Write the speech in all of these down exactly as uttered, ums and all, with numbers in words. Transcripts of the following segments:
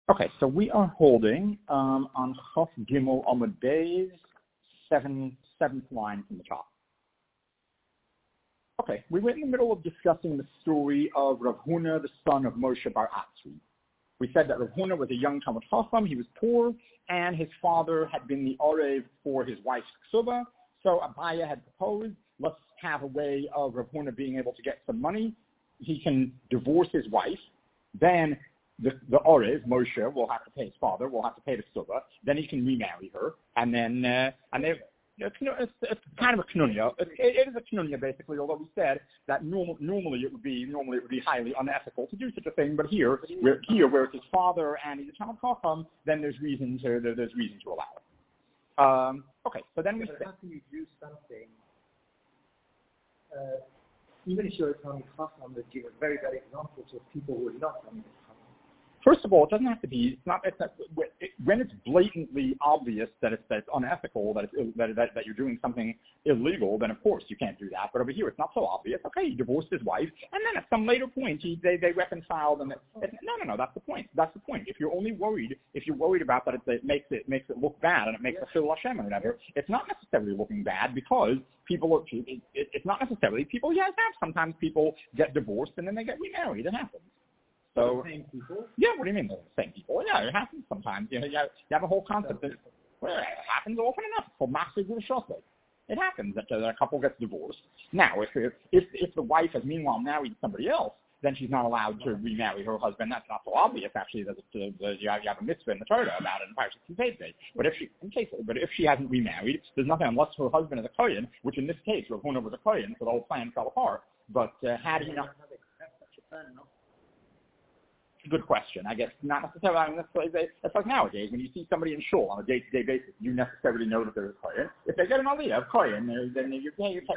Okay, so we are holding um, on Chaf Gimel Amud Beis, seven, seventh line from the top. Okay, we were in the middle of discussing the story of Rav Huna, the son of Moshe Bar Atzri. We said that Rav Huna was a young Talmid Chacham, he was poor, and his father had been the Orev for his wife's ksuba. So Abaya had proposed, let's have a way of Rav Huna being able to get some money. He can divorce his wife, then the, the Orev, Moshe, will have to pay his father, will have to pay the ksuba, then he can remarry her, and then, uh, and they, It's, it's, it's kind of a knunya. It, it is a knunya, basically, although we said that normal, normally it would be normally it would be highly unethical to do such a thing. But here, where, here, where it's his father and he's a Talmid Chacham, then there's reason to there, there's reason to allow it. Um, okay, so then we but said, how can you do something, uh, even if you're a Talmid Chacham, that give a very bad examples of people who are not Talmid Chacham? First of all, it doesn't have to be. It's not. It's not it, when it's blatantly obvious that it's, that it's unethical, that, it's, that, that that you're doing something illegal, then of course you can't do that. But over here, it's not so obvious. Okay, he divorced his wife, and then at some later point, he, they they reconciled, and it, it, no, no, no. That's the point. That's the point. If you're only worried, if you're worried about that, it, it makes it makes it look bad, and it makes it feel Hashem or whatever. It's not necessarily looking bad because people are. It, it, it's not necessarily people. Yes, have sometimes people get divorced and then they get remarried. It happens. So, the same people? Yeah, what do you mean the same people? Yeah, it happens sometimes. You know, you have, you have a whole concept that well, it happens often enough. It's called Maksud Shosek. It happens that, uh, that a couple gets divorced. Now, if, if if the wife has meanwhile married somebody else, then she's not allowed to remarry her husband. That's not so obvious, actually. That it's, uh, you, have, you have a mitzvah in the Torah about it in Parashat Kipei. But if she, in case, but if she hasn't remarried, there's nothing unless her husband is a kohen, which in this case, Rav Huna was a kohen, so the whole plan fell apart. But uh, had he not. Good question. I guess not necessarily. I mean, that's, that's like nowadays when you see somebody in shul on a day-to-day basis, you necessarily know that they're a kohen. If they get an aliyah of kohen, then you're yeah, you're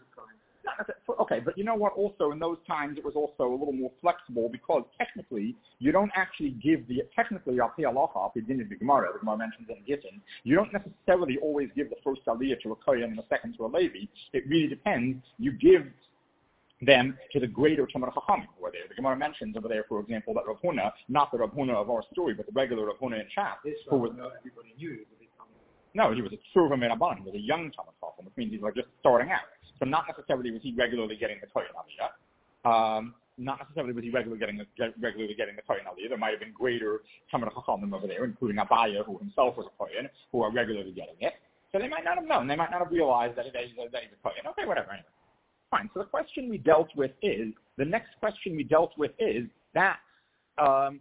not okay. But you know what? Also, in those times, it was also a little more flexible because technically, you don't actually give the technically al pi halacha, the din of the Gemara, the Gemara mentions in Gittin, you don't necessarily always give the first aliyah to a kohen and the second to a levi. It really depends. You give them to the greater Talmid Chachamim who are there. The Gemara mentions over there, for example, that Rav Huna, not the Rav Huna of our story, but the regular Rav Huna in Shas, who was everybody knew. No, he was a Tzurva Me'Rabbanan. He was a young Talmid Chacham, which means he's like just starting out. So not necessarily was he regularly getting the Kohen Aliyah. Um, not necessarily was he regularly getting the, regularly getting the Kohen Aliyah. There might have been greater Talmid Chachamim over there, including Abaya, who himself was a Kohen, who are regularly getting it. So they might not have known. They might not have realized that, it, that he's a Kohen. Okay, whatever, anyway. Fine. So the question we dealt with is, the next question we dealt with is that, um,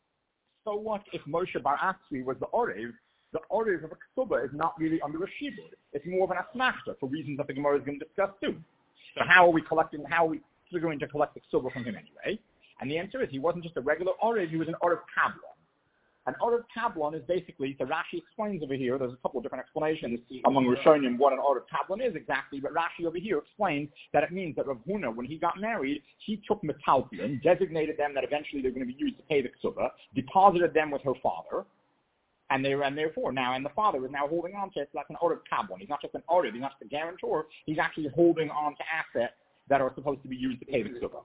so what if Moshe Bar Atzri was the Orev? The Orev of a Ksuba is not really under a Shibud. It's more of an Asmachta for reasons that the Gemara is going to discuss too. So how are we collecting, how are we going to collect the Ksuba from him anyway? And the answer is he wasn't just a regular Orev, he was an Orev Kabbalah. An Orev Kabbalah is basically, so Rashi explains over here, there's a couple of different explanations among Rishonim what an Orev Kabbalah is exactly, but Rashi over here explains that it means that Rav Huna, when he got married, he took metaltalin, designated them that eventually they're going to be used to pay the ksuba, deposited them with her father, and they and therefore now, and the father is now holding on to it like an Orev Kabbalah. He's not just an Orev, he's not just a guarantor, he's actually holding on to assets that are supposed to be used to pay the ksuba.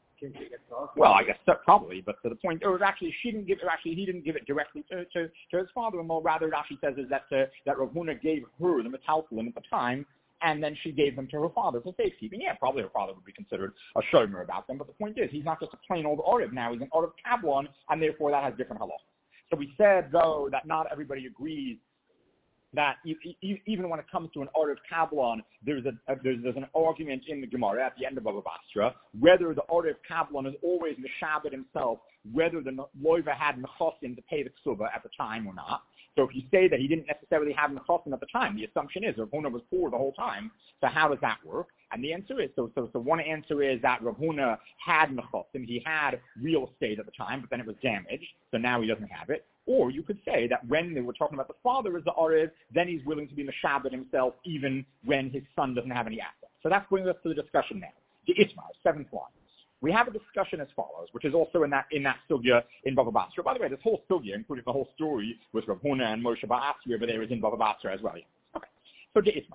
Well, I guess so, probably, but to the point, it was actually she didn't give it. Actually, he didn't give it directly to, to, to his father-in-law. Rather, Rashi says is that uh, that Rav Huna gave her the metaltalin at the time, and then she gave them to her father for safekeeping. Yeah, probably her father would be considered a shomer about them. But the point is, he's not just a plain old Orev now; he's an Orev Kabbalah, and therefore that has different halachas. So we said though that not everybody agrees that even when it comes to an Orev Kabbalah, there's, a, there's, there's an argument in the Gemara at the end of Baba Basra, whether the Orev Kabbalah is always Meshabed himself, whether the Loiva had Nechosim to pay the Ksuba at the time or not. So if you say that he didn't necessarily have Nechosim at the time, the assumption is Rav Huna was poor the whole time, so how does that work? And the answer is, so so, so one answer is that Rav Huna had Nechosim, he had real estate at the time, but then it was damaged, so now he doesn't have it. Or you could say that when they were talking about the father as the Orev, then he's willing to be Meshabed himself even when his son doesn't have any assets. So that brings us to the discussion now. The Itmar, seventh line. We have a discussion as follows, which is also in that in that sugya in Bava Basra. By the way, this whole sugya, including the whole story with Rav Huna and Moshe Bar Atzri over there, is in Bava Basra as well. Okay. So the Itmar.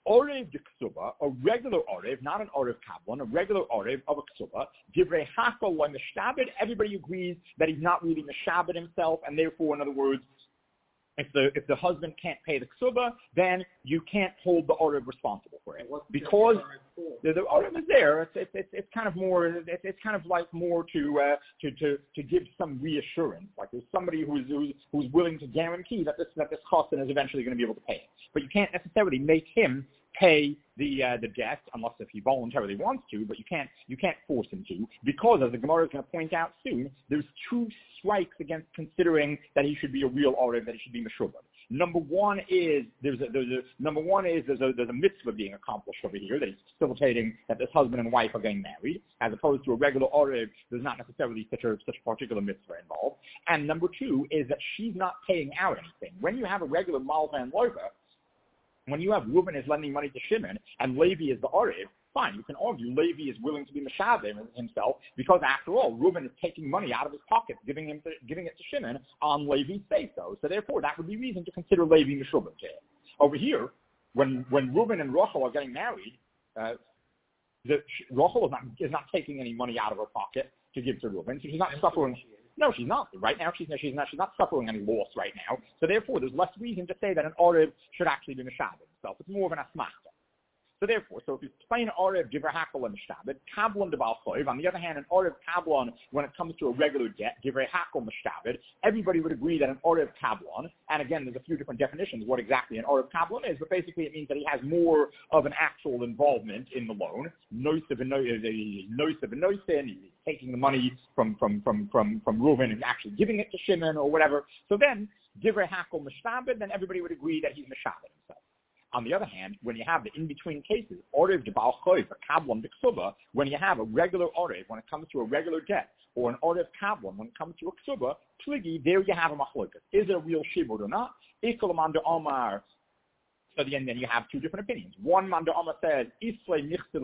Orev de Ksuba, a regular Orev, not an Orev Kablan, a regular Orev of a Ksuba, Divrei Hakol lo Mishtabed, everybody agrees that he's not really Mishabed himself, and therefore, in other words, If the if the husband can't pay the ksuba, then you can't hold the Orev responsible for it because the, the Orev is there. It's, it's it's it's kind of more. It's, it's kind of like more to uh, to to to give some reassurance. Like there's somebody who's who's, who's willing to guarantee that this that this chassan is eventually going to be able to pay it. But you can't necessarily make him pay the uh, the debt unless if he voluntarily wants to. But you can't you can't force him to because, as the Gemara is going to point out soon, there's two strikes against considering that he should be a real Orev, that he should be Meshubad. Number one is there's a, there's a number one is there's a there's a mitzvah being accomplished over here that is facilitating that this husband and wife are getting married, as opposed to a regular Orev. There's not necessarily such a such a particular mitzvah involved. And number two is that she's not paying out anything. When you have a regular Malva and Loiva, when you have Reuben is lending money to Shimon and Levi is the Orev, fine, you can argue Levi is willing to be Meshaveh himself because, after all, Reuben is taking money out of his pocket, giving him to, giving it to Shimon on Levi's say-so. So therefore, that would be reason to consider Levi Meshubah to him. Over here, when when Reuben and Rachel are getting married, uh, the, Rachel is not, is not taking any money out of her pocket to give to Reuben, so she's not suffering. No, she's not. Right now, she's, she's, not, she's not suffering any loss right now. So therefore, there's less reason to say that an Orev should actually be Meshaveh himself. It's more of an Asmachta. So therefore, so if you plain Orev, Divrei Hakol and Mishtabed, Kablan de Baal Choiv. On the other hand, an Orev Kablan, when it comes to a regular debt, Divrei Hakol Mishtabed, everybody would agree that an Orev Kablan, and again, there's a few different definitions of what exactly an Orev Kablan is, but basically it means that he has more of an actual involvement in the loan. Nosev and Nosev, he's taking the money from from from from from Reuven and actually giving it to Shimon or whatever. So then, Divrei Hakol Mishtabed, then everybody would agree that he's Meshabed himself. On the other hand, when you have the in-between cases, Orev de Baal Choiv, a Kablan de Ksuba, when you have a regular Orev, when it comes to a regular debt, or an Orev Kablan, when it comes to a Ksuba, Pligi, there you have a Machlokas. Is it a real Shibud or not? Ikolam de Omar. So then, then you have two different opinions. One man de Omar says, if the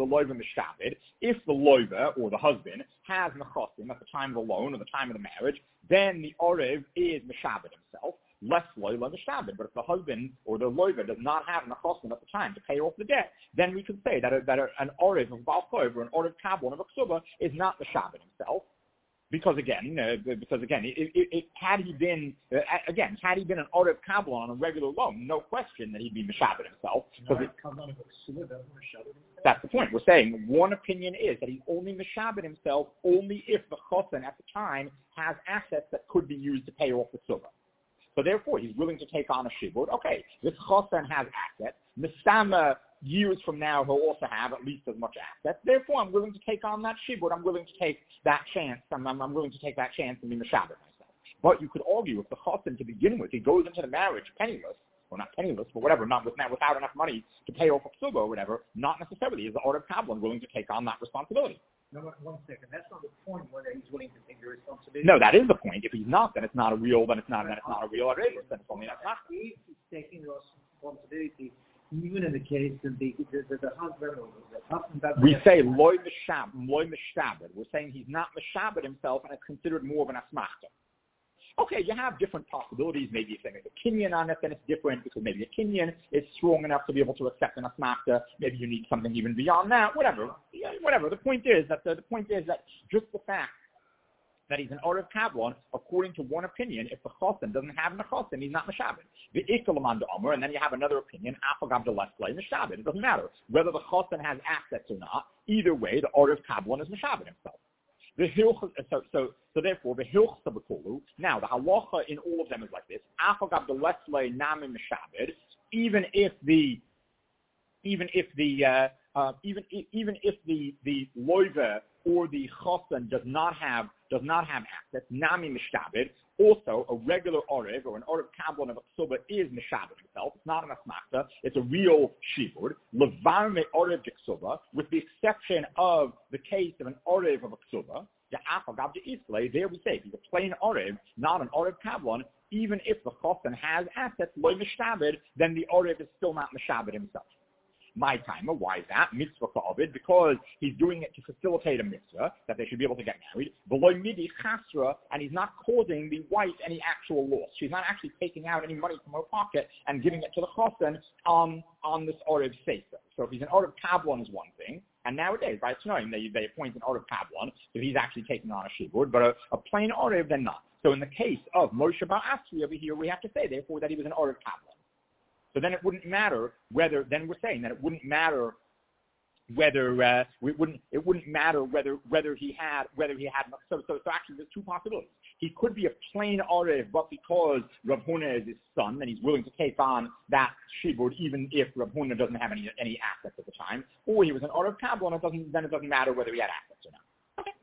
loiva, or the husband, has mechosim at the time of the loan or the time of the marriage, then the Orev is Meshabed himself. Less loyal Meshabed. But if the husband or the loiva does not have mechosim at the time to pay off the debt, then we could say that, a, that a, an Orev of Baal Choiv or an Orev Kablan of a Ksuba is not Meshabed himself. Because again, uh, because again, it, it, it, had he been uh, again, had he been an Orev Kablan on a regular loan, no question that he'd be Meshabed himself. No, it, that's the point. We're saying one opinion is that he's only Meshabed himself only if the chosen at the time has assets that could be used to pay off the Ksuba. So therefore, he's willing to take on a shibud. Okay, this chosen has assets. Mistama, years from now, he'll also have at least as much assets. Therefore, I'm willing to take on that shibud. I'm willing to take that chance. I'm, I'm, I'm willing to take that chance and be Meshabed myself. But you could argue if the chosen to begin with, he goes into the marriage penniless, or not penniless, but whatever, not with, without enough money to pay off a ksuba or whatever, not necessarily is the Orev Kablan willing to take on that responsibility. No, one second. That's not the point whether he's willing to take the responsibility. No, that is the point. If he's not, then it's not a real. Then it's not. Then it's not a real Orev. Then it's only that's not. If he's taking the responsibility, even in the case that the the, the, the husband or the husband doesn't. We say loy mishab, loy mishabed. We're saying he's not mishabed himself, and it's considered more of an asmachta. Okay, you have different possibilities. Maybe if they make a kinyan on it, then it's different because maybe a kinyan is strong enough to be able to accept an asmachta. Maybe you need something even beyond that. Whatever, yeah, whatever. The point is that the, the point is that just the fact that he's an Orev Kablan, according to one opinion, if the chosen doesn't have a chosen, he's not Meshabed. The Ikalaman de Omer, and then you have another opinion, Afagam de Lesplay Meshabed. It doesn't matter whether the chosen has assets or not. Either way, the Orev Kablan is Meshabed himself. The hilch, so, so, so therefore, the hilch sabakulu. Now, the halacha in all of them is like this: Afagab the leslay nami mishabed. Even if the, even if the, uh, uh, even even if the the loiva or the chosen does not have does not have assets, nami mishabed. Also, a regular orev or an orev kablan of a ksuba is mishabed himself. It's not an asmachta. It's a real shibud. Levar me orev de ksuba, with the exception of the case of an orev of a ksuba. The afagab de islay. There we say he's a plain orev, not an orev kablan. Even if the chosen has assets, loy mishabed, then the orev is still not mishabed himself. my timer. Why is that? Mitzvah ka'avid, because he's doing it to facilitate a mitzvah, that they should be able to get married. V'lo midi chasra, and he's not causing the wife any actual loss. She's not actually taking out any money from her pocket and giving it to the chassan on, on this Orev Sefer. So if he's an Orev Kablon is one thing, and nowadays, by Tznoim, they, they appoint an Orev Kablon, so he's actually taking on a shibud, but a, a plain Orev, then not. So in the case of Moshe Bar Asri over here, we have to say, therefore, that he was an Orev Kablon. So then it wouldn't matter whether, then we're saying that it wouldn't matter whether, uh, it wouldn't, it wouldn't matter whether, whether he had, whether he had, so, so, so actually there's two possibilities. He could be a plain Orev, but because Rav Huna is his son, then he's willing to take on that shibud, even if Rav Huna doesn't have any, any assets at the time, or he was an Orev Kablon, it doesn't, then it doesn't matter whether he had assets or not. Okay.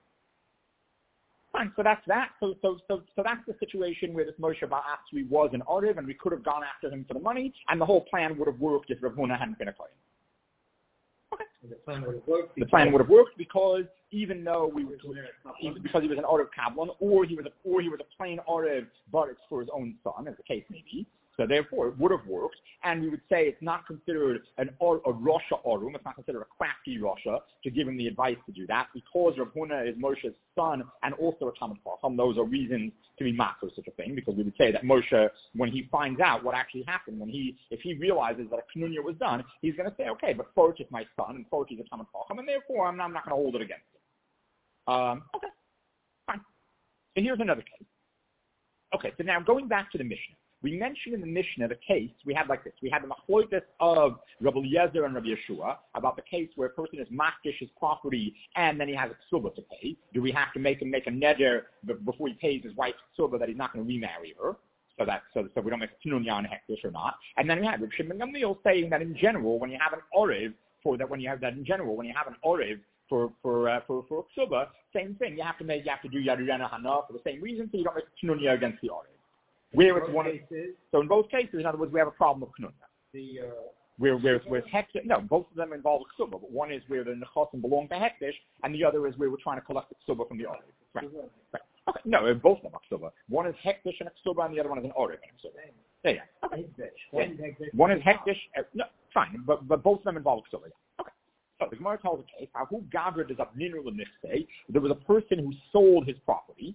Fine, so that's that. So, so, so, so that's the situation where this Moshe Bar Asri was an Orev, and we could have gone after him for the money, and the whole plan would have worked if Rav Huna hadn't been a Kohen. Okay. The plan would have worked. The plan would have worked because even though we were because he was an Orev Kablon, or he was a or he was a plain Orev, but it's for his own son, as the case may be. So therefore, it would have worked, and we would say it's not considered an or, a Rasha Orum, it's not considered a crafty Rasha to give him the advice to do that, because Rav Huna is Moshe's son and also a Talmid Chacham. Those are reasons to be mad for such a thing, because we would say that Moshe, when he finds out what actually happened, when he, if he realizes that a Knunya was done, he's going to say, okay, but Forch is my son, and Forch is a Talmid Chacham, and therefore I'm not, I'm not going to hold it against him. Um, okay, fine. So here's another case. Okay, so now going back to the Mishnah. We mentioned in the Mishnah the case, we had like this, we had the machloites of Rabbi Eliezer and Rabbi Yeshua about the case where a person is makdish his property and then he has a ksuba to pay. Do we have to make him make a neder before he pays his wife's ksuba that he's not going to remarry her? So that so, so we don't make a knunya on hektish or not. And then we had Rabbi Shimon Gamliel saying that in general, when you have an orev, for that when you have that in general, when you have an orev for for uh, for for ksuba, same thing. You have to make you have to do yadurena hana for the same reason, so you don't make a knunya against the orev. Where it's one of, so in both cases, in other words, we have a problem of knunya. The uh, where where where hektish, no, both of them involve a ksuba, but one is where the nechasim belong to hektish, and the other is where we're trying to collect the ksuba from the orev. Right. Right. Okay. No, both of them are ksuba. One is hektish and a ksuba, and the other one is an orev and a ksuba. Yeah, yeah. Okay. Yeah. One is hektish. Uh, no, fine, but but both of them involve ksuba. Yeah. Okay. So the Gemara tells a case how who gavra does up ninu l'nichtei. There was a person who sold his property.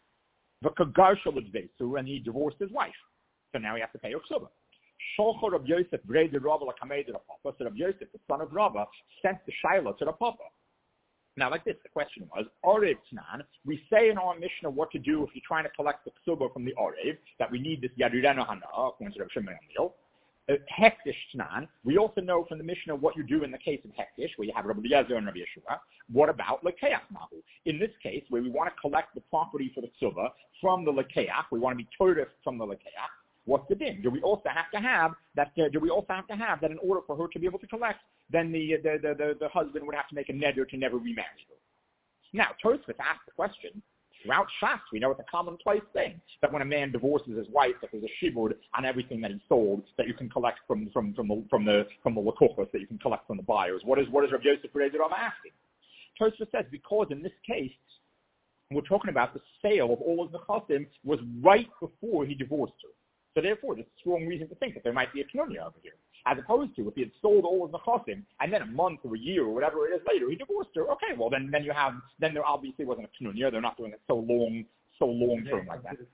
And he divorced his wife. So now he has to pay her ksuba. Sholcho Rabbi Yosef b'rei Rava l'kamei de Papa. So Rabbi Yosef, the son of Rava, sent the Shaila to the Papa. Now, like this, the question was, Orev Tnan, we say in our Mishnah what to do if you're trying to collect the ksuba from the Orev, that we need this Yadurena Hana, according to Rabbi Shimon Gamliel. Uh, hektish Tnan, we also know from the Mishnah what you do in the case of Hektish, where you have Rabbi Eliezer and Rabbi Yeshua. What about Lekeach Mahu? In this case, where we want to collect the property for the ksuba from the Lekeach, we want to be Torah from the Lekeach, what's the din? Do we also have to have that, uh, do we also have to have that in order for her to be able to collect, then the, the, the, the, the husband would have to make a neder to never remarry her. Now, Tosfos asked the question, throughout Shas, we know it's a commonplace thing that when a man divorces his wife, that there's a shibud on everything that he sold that you can collect from from from the from the from the lakuchos, that you can collect from the buyers. What is what is Rabbi Yosef b'rei Rava asking? Tosfos says because in this case we're talking about the sale of all of the chasim was right before he divorced her. So therefore, there's a strong reason to think that there might be a knunya over here. As opposed to if he had sold all of the chasim and then a month or a year or whatever it is later he divorced her. Okay, well then then you have then there obviously wasn't a knunya. They're not doing it so long so long term like that.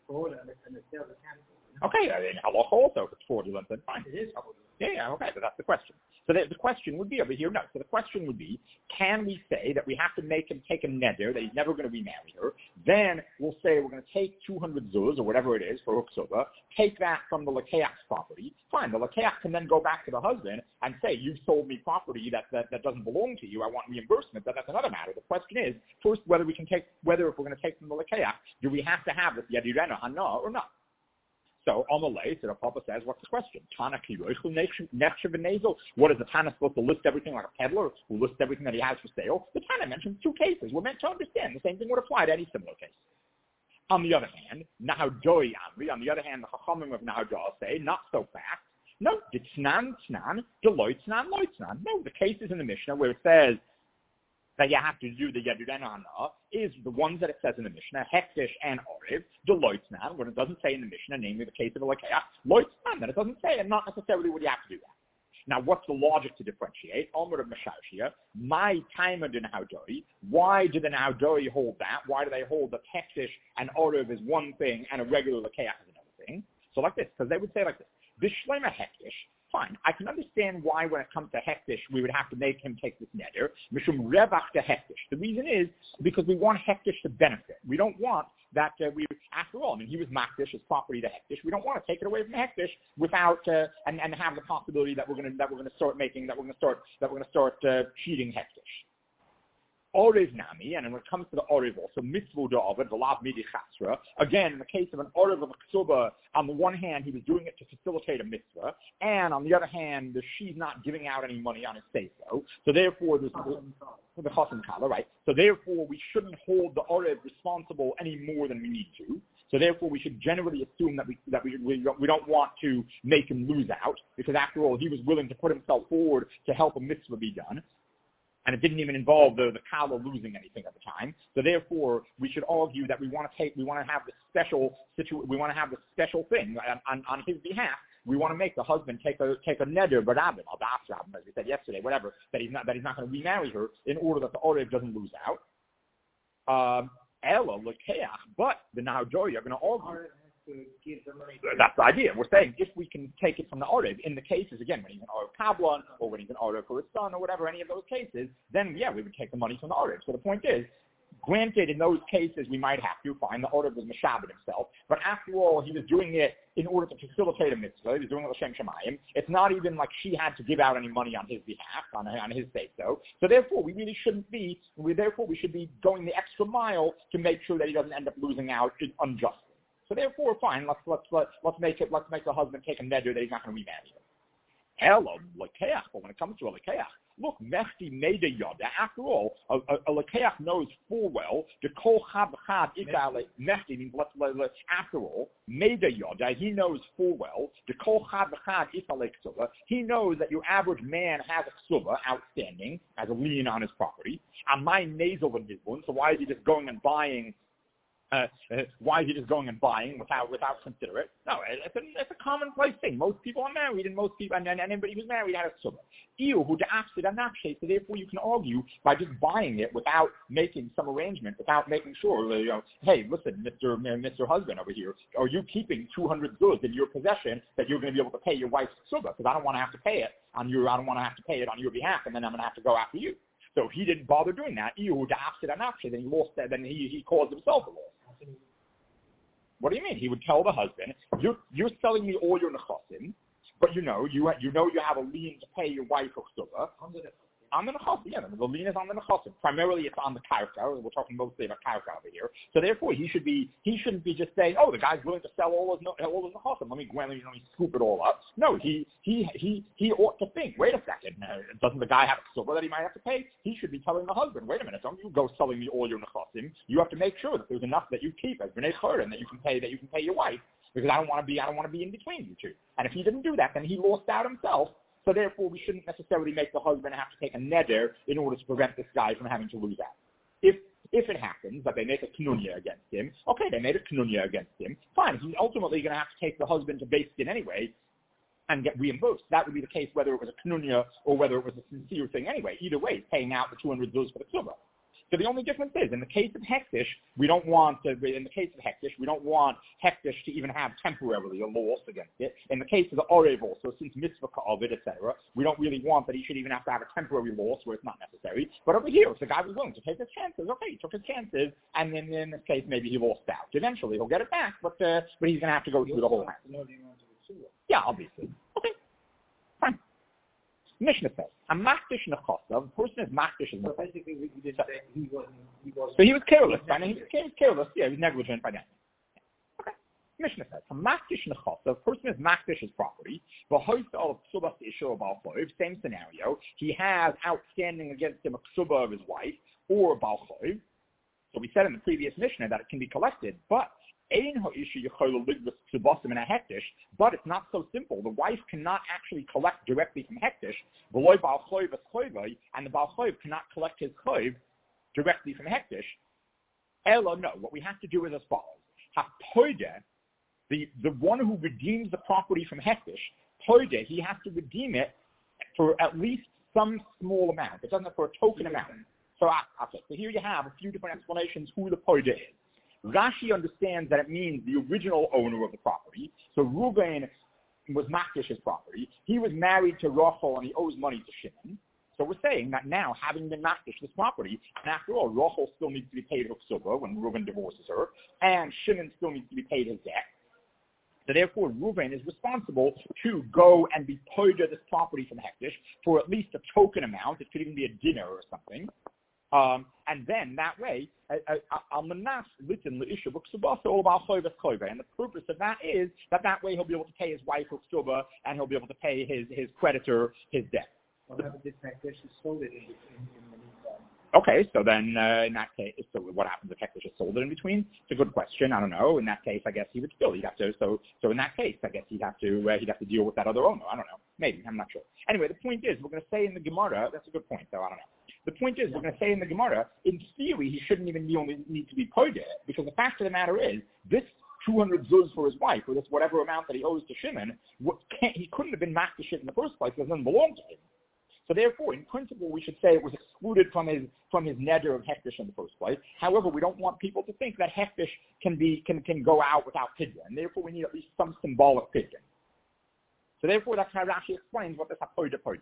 Okay, in halacha also if it's fraudulent then fine. It is. Yeah, yeah, okay, but that's the question. So the, the question would be over here, no. So the question would be, can we say that we have to make him take a neder, that he's never going to remarry her? Then we'll say we're going to take two hundred zuz, or whatever it is, for Uksuba, take that from the Lakeach's property. Fine, the Lakeach can then go back to the husband and say, you've sold me property that, that, that doesn't belong to you, I want reimbursement. But that's another matter. The question is, first, whether we can take, whether if we're going to take from the Lakeach, do we have to have this Yadirena Hana or not? So on the lay, so the Papa says, what's the question? Tana Kiroichel, what is the Tana supposed to list everything like a peddler who lists everything that he has for sale? The Tana mentions two cases. We're meant to understand the same thing would apply to any similar case. On the other hand, Nahadoi Amri, on the other hand, the Chachamim of Nahadah say, not so fast. No, it's Tznan, Tznan, Deloitte, Tznan, Loitznan. No, the cases in the Mishnah where it says that you have to do the Yadurena Hana is the ones that it says in the Mishnah, Hektish and Orev, Deloitznan, when it doesn't say in the Mishnah, namely the case of a Lakeach, Loitznan, that it doesn't say, and not necessarily would you have to do that. Now, what's the logic to differentiate? Omer of Meshashia, my timer din Haudoi. Why do the Haudoi hold that? Why do they hold that Hektish and Orev is one thing and a regular Lakeach is another thing? So like this, because they would say like this, this Shlema Hektish, fine, I can understand why when it comes to Hektish, we would have to make him take this neder. Mishum Revach to Hektish. The reason is because we want Hektish to benefit. We don't want that uh, we, after all, I mean, he was Makdish, his property to Hektish. We don't want to take it away from Hektish without uh, and, and have the possibility that we're going to that we're going to start making that we're going to start that we're going to start uh, cheating Hektish. Orev Nami, and when it comes to the Orev also, mitzvah da'avad, v'lav midi chasra. Again, in the case of an Orev of a ksuba, on the one hand, he was doing it to facilitate a mitzvah, and on the other hand, the, she's not giving out any money on his say-so. So therefore, there's the chasam kala, right? So therefore, we shouldn't hold the Orev responsible any more than we need to. So therefore, we should generally assume that we that we, we, we don't want to make him lose out, because after all, he was willing to put himself forward to help a mitzvah be done. And it didn't even involve the, the Kala losing anything at the time. So therefore, we should argue that we want to take, we want to have the special situ, we want to have the special thing on, on, on his behalf. We want to make the husband take a take a neder, but Rabin, or Rabin, as we said yesterday, whatever, that he's not that he's not going to remarry her in order that the Orev doesn't lose out. Um, Ella lekeach, but the Nahajori are going to argue. To give the money. That's the idea. We're saying if we can take it from the Orev, in the cases, again, when he's an Orev Kablan, or when he's an Orev for his son, or whatever, any of those cases, then, yeah, we would take the money from the Orev. So the point is, granted, in those cases, we might have to find the Orev was Meshabed himself, but after all, he was doing it in order to facilitate a mitzvah. He was doing it L'Shem Shemayim. It's not even like she had to give out any money on his behalf, on, on his say-so. So therefore, we really shouldn't be, we, therefore, we should be going the extra mile to make sure that he doesn't end up losing out unjustly. So therefore, fine. Let's let's let, let's make it. Let's make the husband take a neder that he's not going to remarry her. Hello, lekeach. But when it comes to a lekeach, look, mechti meda yoda. After all, a, a, a lekeach knows full well the kol chad chad ikale mechti means let's let, let, after all meda yoda. He knows full well the kol chad chad ikale ksuba. He knows that your average man has a ksuba outstanding, has a lien on his property. And my nasal in his one. So why is he just going and buying? Uh, uh, why is he just going and buying without without considerate? No, it's a, it's a commonplace thing. Most people are married, and most people, and, and anybody who's married had a suba. Ew, who deafsid and nafshe. So therefore, you can argue by just buying it without making some arrangement, without making sure, you know, hey, listen, Mister Mister Husband over here, are you keeping two hundred goods in your possession that you're going to be able to pay your wife's suba? Because I don't want to have to pay it on your, I don't want to have to pay it on your behalf, and then I'm going to have to go after you. So he didn't bother doing that. Ew, who deafsid and nafshe. Then he lost that. Then he he caused himself a loss. What do you mean? He would tell the husband, you're, you're selling me all your nechasim, but you know you you know you have a lien to pay your wife or ksuba. On the nechasim, yeah, the lien is on the nechasim. Primarily, it's on the karka. We're talking mostly about karka over here. So therefore, he should be he shouldn't be just saying, oh, the guy's willing to sell all his all his nechasim. Let me let me, let me scoop it all up. No, he he he he ought to think. Wait a second, uh, doesn't the guy have a ksuba that he might have to pay? He should be telling the husband, wait a minute, don't you go selling me all your nechasim. You have to make sure that there's enough that you keep as b'nei chur and that you can pay that you can pay your wife, because I don't want to be I don't want to be in between you two. And if he didn't do that, then he lost out himself. So therefore, we shouldn't necessarily make the husband have to take a neder in order to prevent this guy from having to lose out. If if it happens that they make a knunya against him, okay, they made a knunya against him, fine. He's ultimately going to have to take the husband to Beis Din anyway and get reimbursed. That would be the case whether it was a knunya or whether it was a sincere thing anyway. Either way, he's paying out the two hundred zuz for the ksuba. So the only difference is, in the case of Hektish, we don't want, to, in the case of Hektish, we don't want Hektish to even have temporarily a loss against it. In the case of the Orev also, since mitzvah ka'avid, et cetera, we don't really want that he should even have to have a temporary loss where it's not necessary. But over here, if the guy was willing to take his chances, okay, he took his chances, and then in this case, maybe he lost out. Eventually, he'll get it back, but uh, but he's going to have to go through the whole house. Yeah, obviously. Okay, fine. Mishnah says, a makdish nechasav, a person is makdish is So basically, we did say he wasn't, he wasn't. So he was careless, right? He was careless, yeah, he was negligent financially. Okay. Mishnah says, a makdish nechasav, a person is makdish his property, v'hoysa al ksubas isha bal choiv, same scenario, he has outstanding against him a ksuba of his wife, or a bal choiv. So we said in the previous Mishnah that it can be collected, but but it's not so simple. The wife cannot actually collect directly from Hektish, and the Baal Choiv cannot collect his Choiv directly from Hektish. Ella, no. What we have to do is as follows. The, the one who redeems the property from Hektish, he has to redeem it for at least some small amount. It doesn't have for a token amount. So, okay, so here you have a few different explanations who the poida is. Rashi understands that it means the original owner of the property. So Reuven was Makdish's property. He was married to Rachel and he owes money to Shimon. So we're saying that now, having been Makdish this property, and after all, Rachel still needs to be paid her ksuba when Reuven divorces her, and Shimon still needs to be paid his debt. So therefore, Reuven is responsible to go and be poida this property from Hektish for at least a token amount. It could even be a dinner or something. Um, and then that way, Almanas listen leisha b'ksubasa all about choivas choiva. And the purpose of that is that that way he'll be able to pay his wife her ksuba and he'll be able to pay his, his creditor his debt. What happens if Hektish is sold it in, in, in the meantime? Okay, so then uh, in that case, so what happens if Hektish is sold it in between? It's a good question. I don't know. In that case, I guess he would still he'd have to. So so in that case, I guess he'd have to uh, he'd have to deal with that other owner. I don't know. Maybe I'm not sure. Anyway, the point is, we're going to say in the Gemara. That's a good point, though. I don't know. The point is, we're going to say in the Gemara, in theory, he shouldn't even be only need to be poida, because the fact of the matter is, this two hundred zuz for his wife, or this whatever amount that he owes to Shimon, what, can't, he couldn't have been makdish in the first place because it doesn't belong to him. So therefore, in principle, we should say it was excluded from his from his neder of hektish in the first place. However, we don't want people to think that hektish can be can can go out without pidyon, and therefore we need at least some symbolic pidyon. So therefore, that's how Rashi explains what this hapoida poida.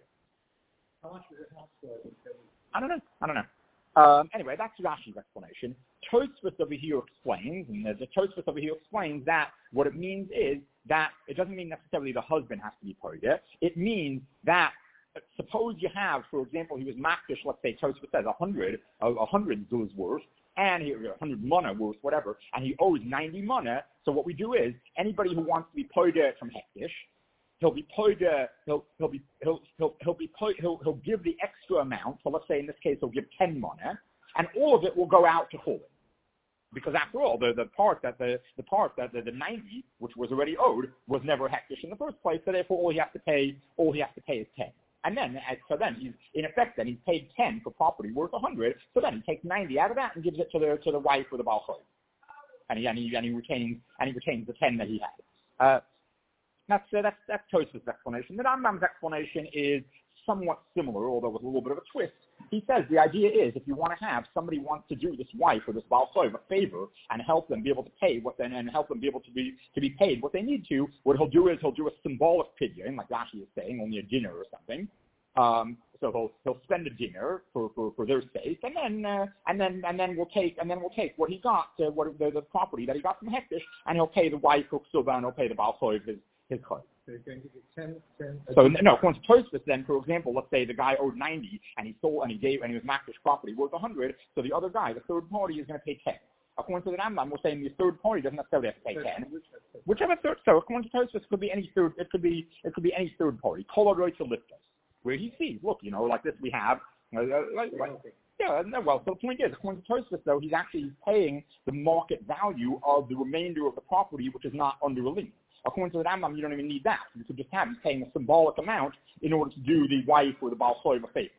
How much was it house worth? I don't know. I don't know. Um, anyway, that's Rashi's explanation. Tosfos over here explains, and the Tosfos over here explains that what it means is that it doesn't mean necessarily the husband has to be poida. It means that suppose you have, for example, he was makdish, let's say Tosfos says a hundred, a hundred zuz worth, and he, a hundred mana worth, whatever, and he owes ninety mana. So what we do is anybody who wants to be poida from hektish, he'll be poida, he'll he'll be he'll he'll he'll be he'll he'll give the extra amount. So let's say in this case he'll give ten mana, and all of it will go out to Chulin. Because after all, the, the part that the, the part that the, the ninety, which was already owed, was never hektish in the first place. So therefore, all he has to pay, all he has to pay is ten. And then, so then he's in effect, then he's paid ten for property worth a hundred. So then he takes ninety out of that and gives it to the to the wife or the Baal Chol, and he and he and he retains and he retains the ten that he had. Uh, that's uh, that's that's Tosfos' explanation. The Rambam's explanation is somewhat similar, although with a little bit of a twist. He says the idea is if you want to have somebody wants to do this wife or this Baal Chol a favor and help them be able to pay what then and help them be able to be to be paid what they need to, what he'll do is he'll do a symbolic pidyon, like Rashi is saying, only a dinner or something. Um, so he'll he'll spend a dinner for, for, for their sake, and then uh, and then and then we'll take and then we'll take what he got, uh, what the, the property that he got from Hektish, and he'll pay the wife Ksuba and he'll pay the Baal Chol his his chol. So he's going to give ten, ten. So no, according to Tosfos, then, for example, let's say the guy owed ninety and he sold and he gave and he was Makdish property worth a hundred. So the other guy, the third party, is going to pay ten. According to the Rambam, we're saying the third party doesn't necessarily have to pay ten. Whichever third. So according to Tosfos, it could be any third. It could be it could be any third party. Kol haroitza liftos, where he sees, look, you know, like this we have. Uh, like, like, yeah, no, well, so the point is, according to Tosfos, though, he's actually paying the market value of the remainder of the property, which is not under a lien. According to the Rambam, you don't even need that. You could just have him paying a symbolic amount in order to do the wife or the Baal Chol a favor.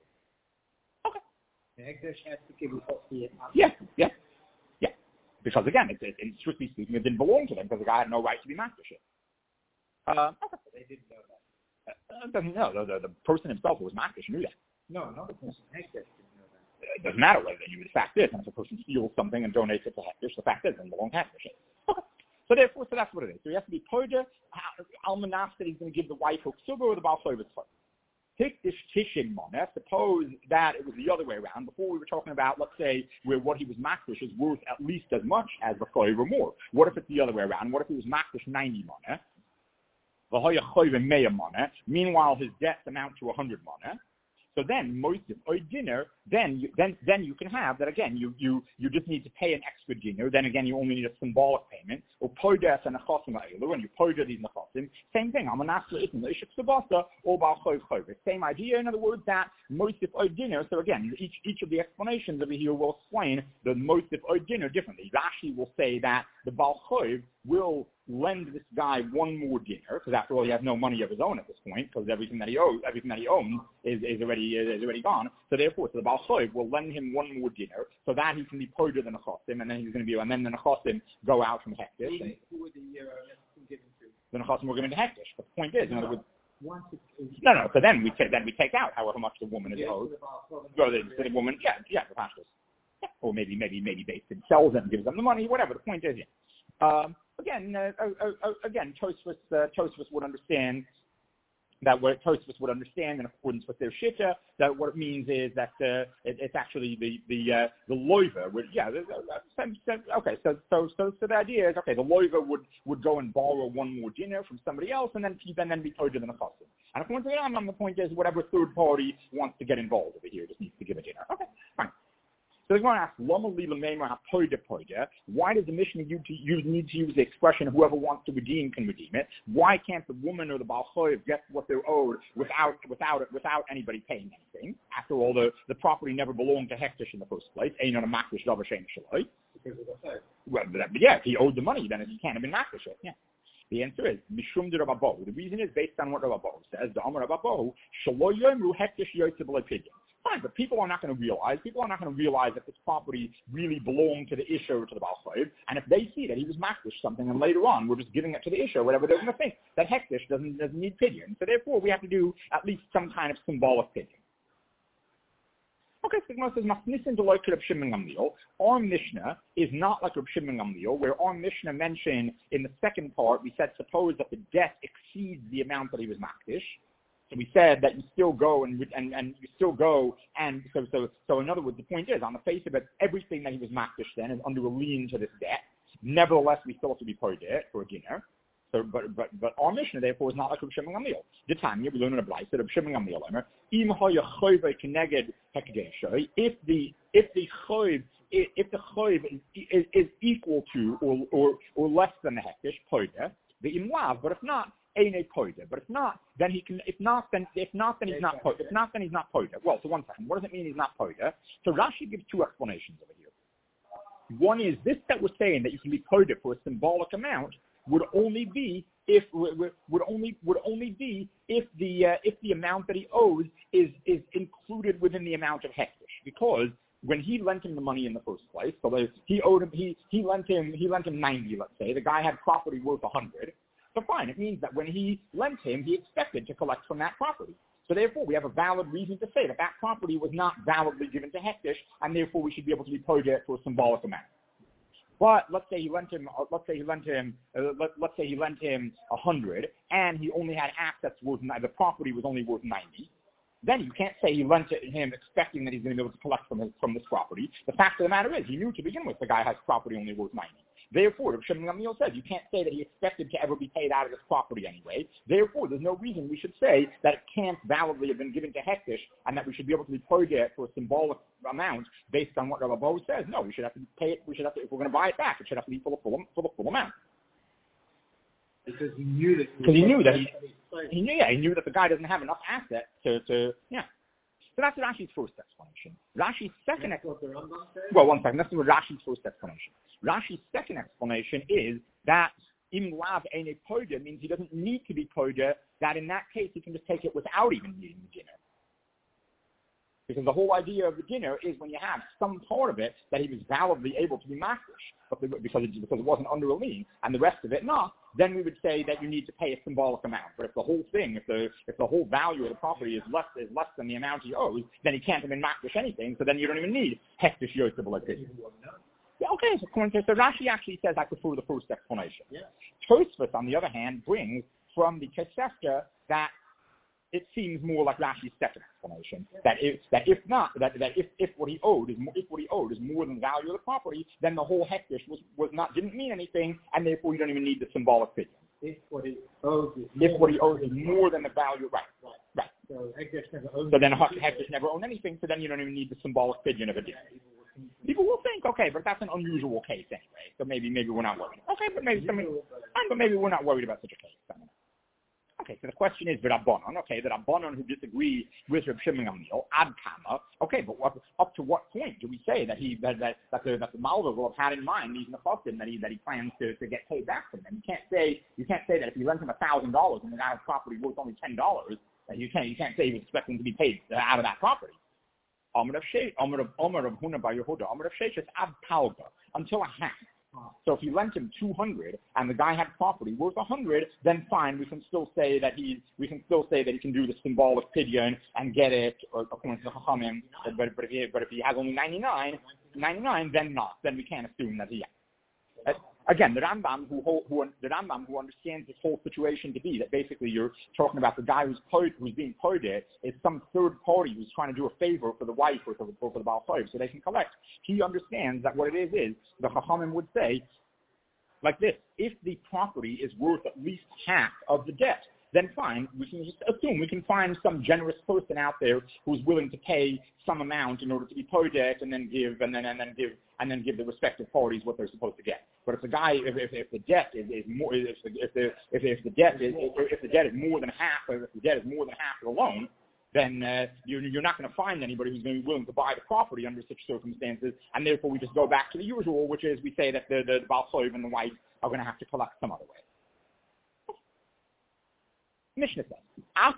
Okay. The Hektish has to give us the Yeah, yeah, yeah. Because again, it's, it, it, strictly speaking, it didn't belong to them because the guy had no right to be mastership. Uh, okay. They didn't know that. Uh, doesn't know. The, the, the person himself who was mastership knew that. No, not the person. Hektish didn't know that. It doesn't matter whether you. The fact is, if a person steals something and donates it to Hektish, the fact is, it doesn't belong to Hektish. Okay. So therefore, so that's what it is. So he has to be poida, almanas that he's going to give the wife Ksuba or the Baal Chol. Take this tishin mana. Suppose that it was the other way around. Before we were talking about, let's say, where what he was makdish is worth at least as much as the choiv or more. What if it's the other way around? What if he was makdish ninety mana? V'hoya choiv meya mana. Meanwhile, his debts amount to a hundred mana. So then, moistif or dinner, then you, then then you can have that again. You you you just need to pay an extra dinner. Then again, you only need a symbolic payment. Or poidas and nechasim ailu, and you poida these nechasim. Same thing. Amanasla ism leishik sabasa or bal choiv choiv. Same idea. In other words, that moistif or dinner. So again, each each of the explanations over here will explain the moistif or dinner differently. Rashi will say that the bal choiv will lend this guy one more dinner, because after all, he has no money of his own at this point, because everything that he owes, everything that he owns is, is already is already gone. So therefore, so the Baal Chol will lend him one more dinner, so that he can be poida the nechasim, and then he's going to be, and then the nechasim go out from Hektish. Who would the uh, given to? The nechasim were given to Hektish. But the point is, in other words, once it, it, No, no. So then we take then we take out however much the woman is owed. Go to the, the woman, yeah, yeah, the pastors. Yeah. Or maybe maybe maybe Basin sells them, gives them the money, whatever. The point is, yeah. Um, again, uh, uh, uh, again, Tosfos uh, Tosfos would understand that what Tosfos would understand in accordance with their shitta, that what it means is that uh, it, it's actually the the uh, the loiva would yeah the, the, the, okay so so so so the idea is okay the loiva would, would go and borrow one more dinner from somebody else and then then then be told to the chassid. And according to the Rambam, the point is whatever third party wants to get involved over here just needs to give a dinner. Okay, fine. So they're going to ask, Lama Lila Meimer HaPoida Poida, why does the Mishnah use, use, need to use the expression whoever wants to redeem can redeem it? Why can't the woman or the Baal Choyev get what they're owed without without without anybody paying anything? After all, the, the property never belonged to Hektish in the first place. Ein on a Makdish Davar Shein Shaloi. Well, yeah, if he owed the money, then he can't have been Makdish it. Yeah. The answer is Mishum de Rabbahu. The reason is based on what Rabbahu says. The Amar Rabbahu Shaloi Yomru Hektish Yotzei B'Lei Pidyon. Fine, but people are not going to realize, people are not going to realize that this property really belonged to the Isha or to the Baal Choyev. And if they see that he was Makdish something and later on we're just giving it to the Isha, whatever, they're going to think that Hektish doesn't, doesn't need pidyon. So therefore we have to do at least some kind of symbolic pidyon. Okay, so the says, Masnisin to like Reb Shimon Gamliel. Our Mishnah is not like Reb Shimon Gamliel, where our Mishnah mentioned in the second part, we said suppose that the debt exceeds the amount that he was Makdish. So we said that you still go and and, and you still go and so so so in other words the point is on the face of it everything that he was makdish then is under a lien to this debt. Nevertheless, we still have to be paid it for a dinner. So but but but our Mishnah therefore is not like Reb Shimon Gamliel. The time we learn in a Brayso Reb Shimon Gamliel Omer im haya choyve keneged hekdeshay if the if the choyv if the choyv is, is, is equal to or or or less than the hekdish paid the imlav, but if not. Eine poida, but if not, then he can. If not, then if not, then he's not poida. If not, then he's not poida. Well, so one second. What does it mean he's not poida? So Rashi gives two explanations over here. One is this that we're saying that you can be poida for a symbolic amount would only be if would only would only be if the uh, if the amount that he owes is is included within the amount of hektish, because when he lent him the money in the first place, so he owed him he he lent him he lent him ninety, let's say. The guy had property worth a hundred. So fine, it means that when he lent him, he expected to collect from that property. So therefore, we have a valid reason to say that that property was not validly given to Hektish, and therefore we should be able to be paid it for a symbolic amount. But let's say he lent him, uh, let's say he lent him, uh, let, let's say he lent him a hundred, and he only had assets worth the property was only worth ninety. Then you can't say he lent it to him expecting that he's going to be able to collect from his, from this property. The fact of the matter is, he knew to begin with the guy has property only worth ninety. Therefore, Reb Shimon Gamliel says you can't say that he expected to ever be paid out of this property anyway. Therefore, there's no reason we should say that it can't validly have been given to Hektish and that we should be able to be paid it for a symbolic amount based on what Rabbi Bo says. No, we should have to pay it. We should have to, if we're going to buy it back, it should have to be for the full, for the full amount. Because he knew that. Because he knew that he, he knew, yeah, he knew that the guy doesn't have enough asset to, to yeah. So that's Rashi's first explanation. Rashi's second explanation. Well, one second. This is Rashi's first explanation. Rashi's second explanation is that im lav eine poida means he doesn't need to be poida. That in that case he can just take it without even needing the dinner. Because the whole idea of the dinner is when you have some part of it that he was validly able to be makdish, but because it, because it wasn't under a lien, and the rest of it not, then we would say that you need to pay a symbolic amount. But if the whole thing, if the if the whole value of the property is less is less than the amount he owes, then he can't have been makdish anything. So then you don't even need hektish yotzei b'lei pidyon. Yeah, okay, so, so Rashi actually says I prefer the first explanation. Yeah. Tosfos, on the other hand, brings from the Tosefta that it seems more like Rashi's second explanation. Yeah. That if that if not that, that if, if what he owed is more, if what he owed is more than the value of the property, then the whole hektish was, was not didn't mean anything, and therefore you don't even need the symbolic pidyon. If what he owes is if what he owes is more than the value, right? Right. Right. So hektish never owns. So then hektish never owned anything. So then you don't even need the symbolic pidyon of a deal. People will think, okay, but that's an unusual case anyway. So maybe maybe we're not worried. Okay, but maybe somebody, but maybe we're not worried about such a case. Okay, so the question is, Rabbanon, okay, the Rabbanon who disagree with Reb Shimon Gamliel, ad kama, okay, but what, up to what point do we say that he that that, that the that the Malva will have had in mind these nechasim that he that he plans to, to get paid back from them? You can't say you can't say that if you lent him a thousand dollars and the guy's property worth only ten dollars, that you can't you can't say he was expecting to be paid out of that property. Amar of Shei, Amar of Amar of Huna by Yehuda, Amar of Shei is ad palga until a half. So if you lent him two hundred and the guy had property worth one hundred, then fine, we can still say that he we can still say that he can do the symbolic pidyon and get it according to the Chachamim. But, but if he but if he has only ninety-nine, ninety-nine, then not. Then we can't assume that he. Uh, again, the Rambam who, who the Rambam who understands this whole situation to be that basically you're talking about the guy who's paid, who's being paid is some third party who's trying to do a favor for the wife or for the, or for the Baal Chayv so they can collect. He understands that what it is is the Chachamim would say like this: if the property is worth at least half of the debt, then fine, we can just assume we can find some generous person out there who's willing to pay some amount in order to be paid it, and then give and then and then give and then give the respective parties what they're supposed to get. But if the guy, if, if, if the debt is, is more, if the if the if, if the debt is if the debt is more than half, or if the debt is more than half of the loan, then uh, you're, you're not going to find anybody who's going to be willing to buy the property under such circumstances, and therefore we just go back to the usual, which is we say that the the, the Baal Chayv and the wife are going to have to collect some other way. Mishnah says,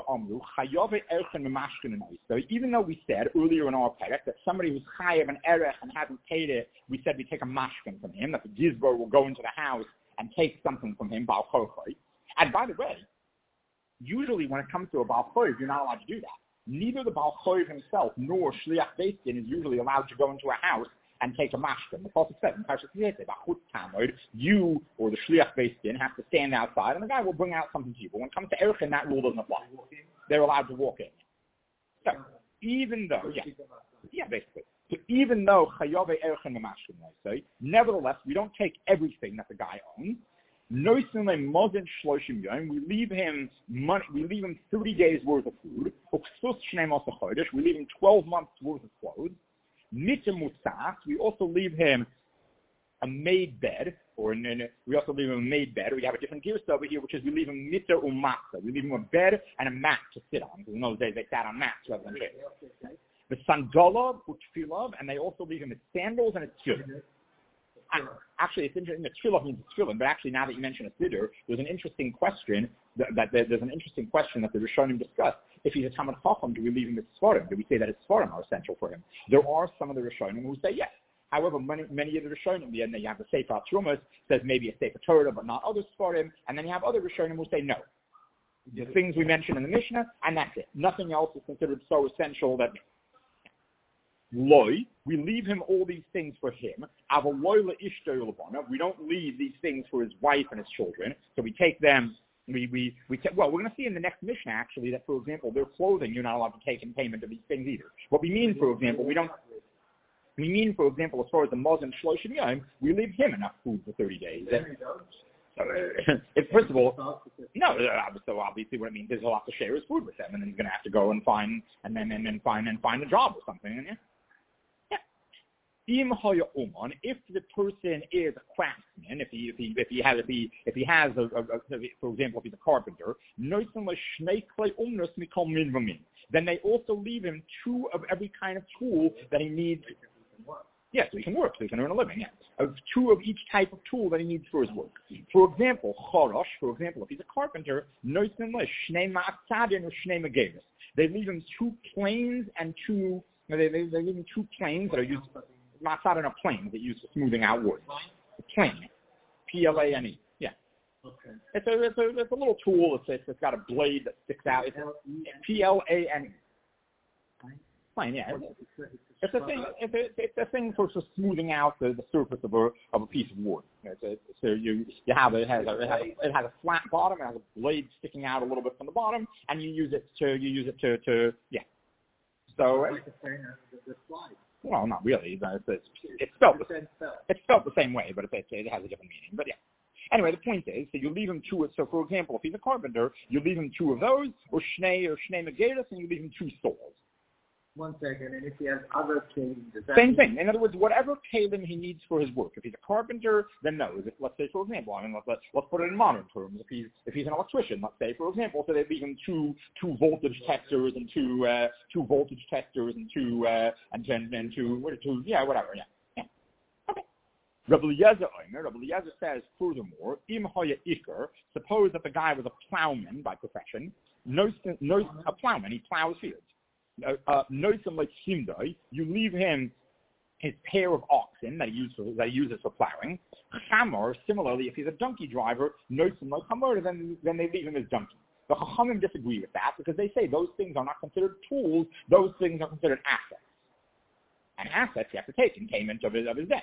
so even though we said earlier in our parak that somebody who's chayav an erech and hasn't paid it, we said we take a mashkin from him, that the gizbar will go into the house and take something from him, Baal Chayv. And by the way, usually when it comes to a Baal Chayv, you're not allowed to do that. Neither the Baal Chayv himself nor Shliach Beis Din is usually allowed to go into a house and take a mashkin. The Pasuk says in Parashat Yetzer, you or the Shliach Beis Din have to stand outside, and the guy will bring out something to you. But when it comes to Erechin, that rule doesn't apply. They're allowed to walk in. So even though, yeah, yeah, basically. So even though Chayave Erechin Mashkin, I say, nevertheless, we don't take everything that the guy owns. We leave him money, we leave him thirty days worth of food. We leave him twelve months worth of clothes. We also leave him a made bed, or in, in, we also leave him a made bed. We have a different gear over here, which is we leave him mitter u'matzah. We leave him a bed and a mat to sit on, because in those days they sat on mats rather than chairs. The sandalav, u'tfilav, and they also leave him his sandals and his tefillin. Actually, it's interesting. The tefillah means tefillin, but actually, now that you mention a siddur, there's an interesting question that, that there's an interesting question that the Rishonim discussed. If he's a Talmid Chacham, do we leave him his Sfarim? Do we say that his Sfarim are essential for him? There are some of the Rishonim who say yes. However, many, many of the Rishonim, and then you have the Sefer Trumas, says maybe a Sefer Torah, but not other Sfarim, and then you have other Rishonim who say no. The things we mentioned in the Mishnah, and that's it. Nothing else is considered so essential that Loi, we leave him all these things for him. We don't leave these things for his wife and his children. So we take them, we, we, we take, well, we're going to see in the next Mishnah, actually, that, for example, their clothing, you're not allowed to take in payment of these things either. What we mean, for example, we don't, we mean, for example, as far as the Muslim Shloshim Yom, we leave him enough food for thirty days. And, so, uh, if, first of all, no, so obviously what it means is he'll have to share his food with them, and then he's going to have to go and find, and then, and then find, and find a job or something, and, yeah. If the person is a craftsman, if he if he if he has if he if he has a, a, a for example, if he's a carpenter, then they also leave him two of every kind of tool that he needs. Yes, so he can work, so he can earn a living. Yeah, of two of each type of tool that he needs for his work. For example, chorosh. For example, if he's a carpenter, they leave him two planes and two. They they, they leave him two planes that are used. Matzad on a plane that used for smoothing out wood. A plane. P L A N E. Yeah. Okay. It's a, it's a, it's a little tool. It's, it's got a blade that sticks out. It's P L A N E. Plane, yeah. It's, it's a thing. It's a, it's a thing for, for smoothing out the, the surface of a of a piece of wood. It's a, so you you have it has a, it has a it has a flat bottom. It has a blade sticking out a little bit from the bottom, and you use it to you use it to, to yeah. So. Like the the slide. Well, not really. It's, it's, it's, spelled the, it's spelled the same way, but it, it has a different meaning. But yeah. Anyway, the point is, so you leave him two. So, for example, if he's a carpenter, you leave him two of those, or shnei or shnei megeris, and you leave him two saws. One second, and if he has other kelim, same thing. In other words, whatever kelim he needs for his work. If he's a carpenter, then no. If, let's say, for example, I mean, let's, let's put it in modern terms. If he's if he's an electrician, let's say, for example, so they leave him two two voltage testers and two uh, two voltage testers and two uh, and and, and two what two yeah whatever yeah yeah okay. Rabbi Eliezer Omer, Rabbi Eliezer says furthermore, im haya iker. Suppose that the guy was a plowman by profession, no no a plowman, he plows fields. Uh, uh, you leave him his pair of oxen that he uses for, that he uses for plowing. Chamor, similarly, if he's a donkey driver, nosim like chamor, then then they leave him as donkey. The Chachamim disagree with that because they say those things are not considered tools; those things are considered assets. And assets you have to take in payment of his of his debt.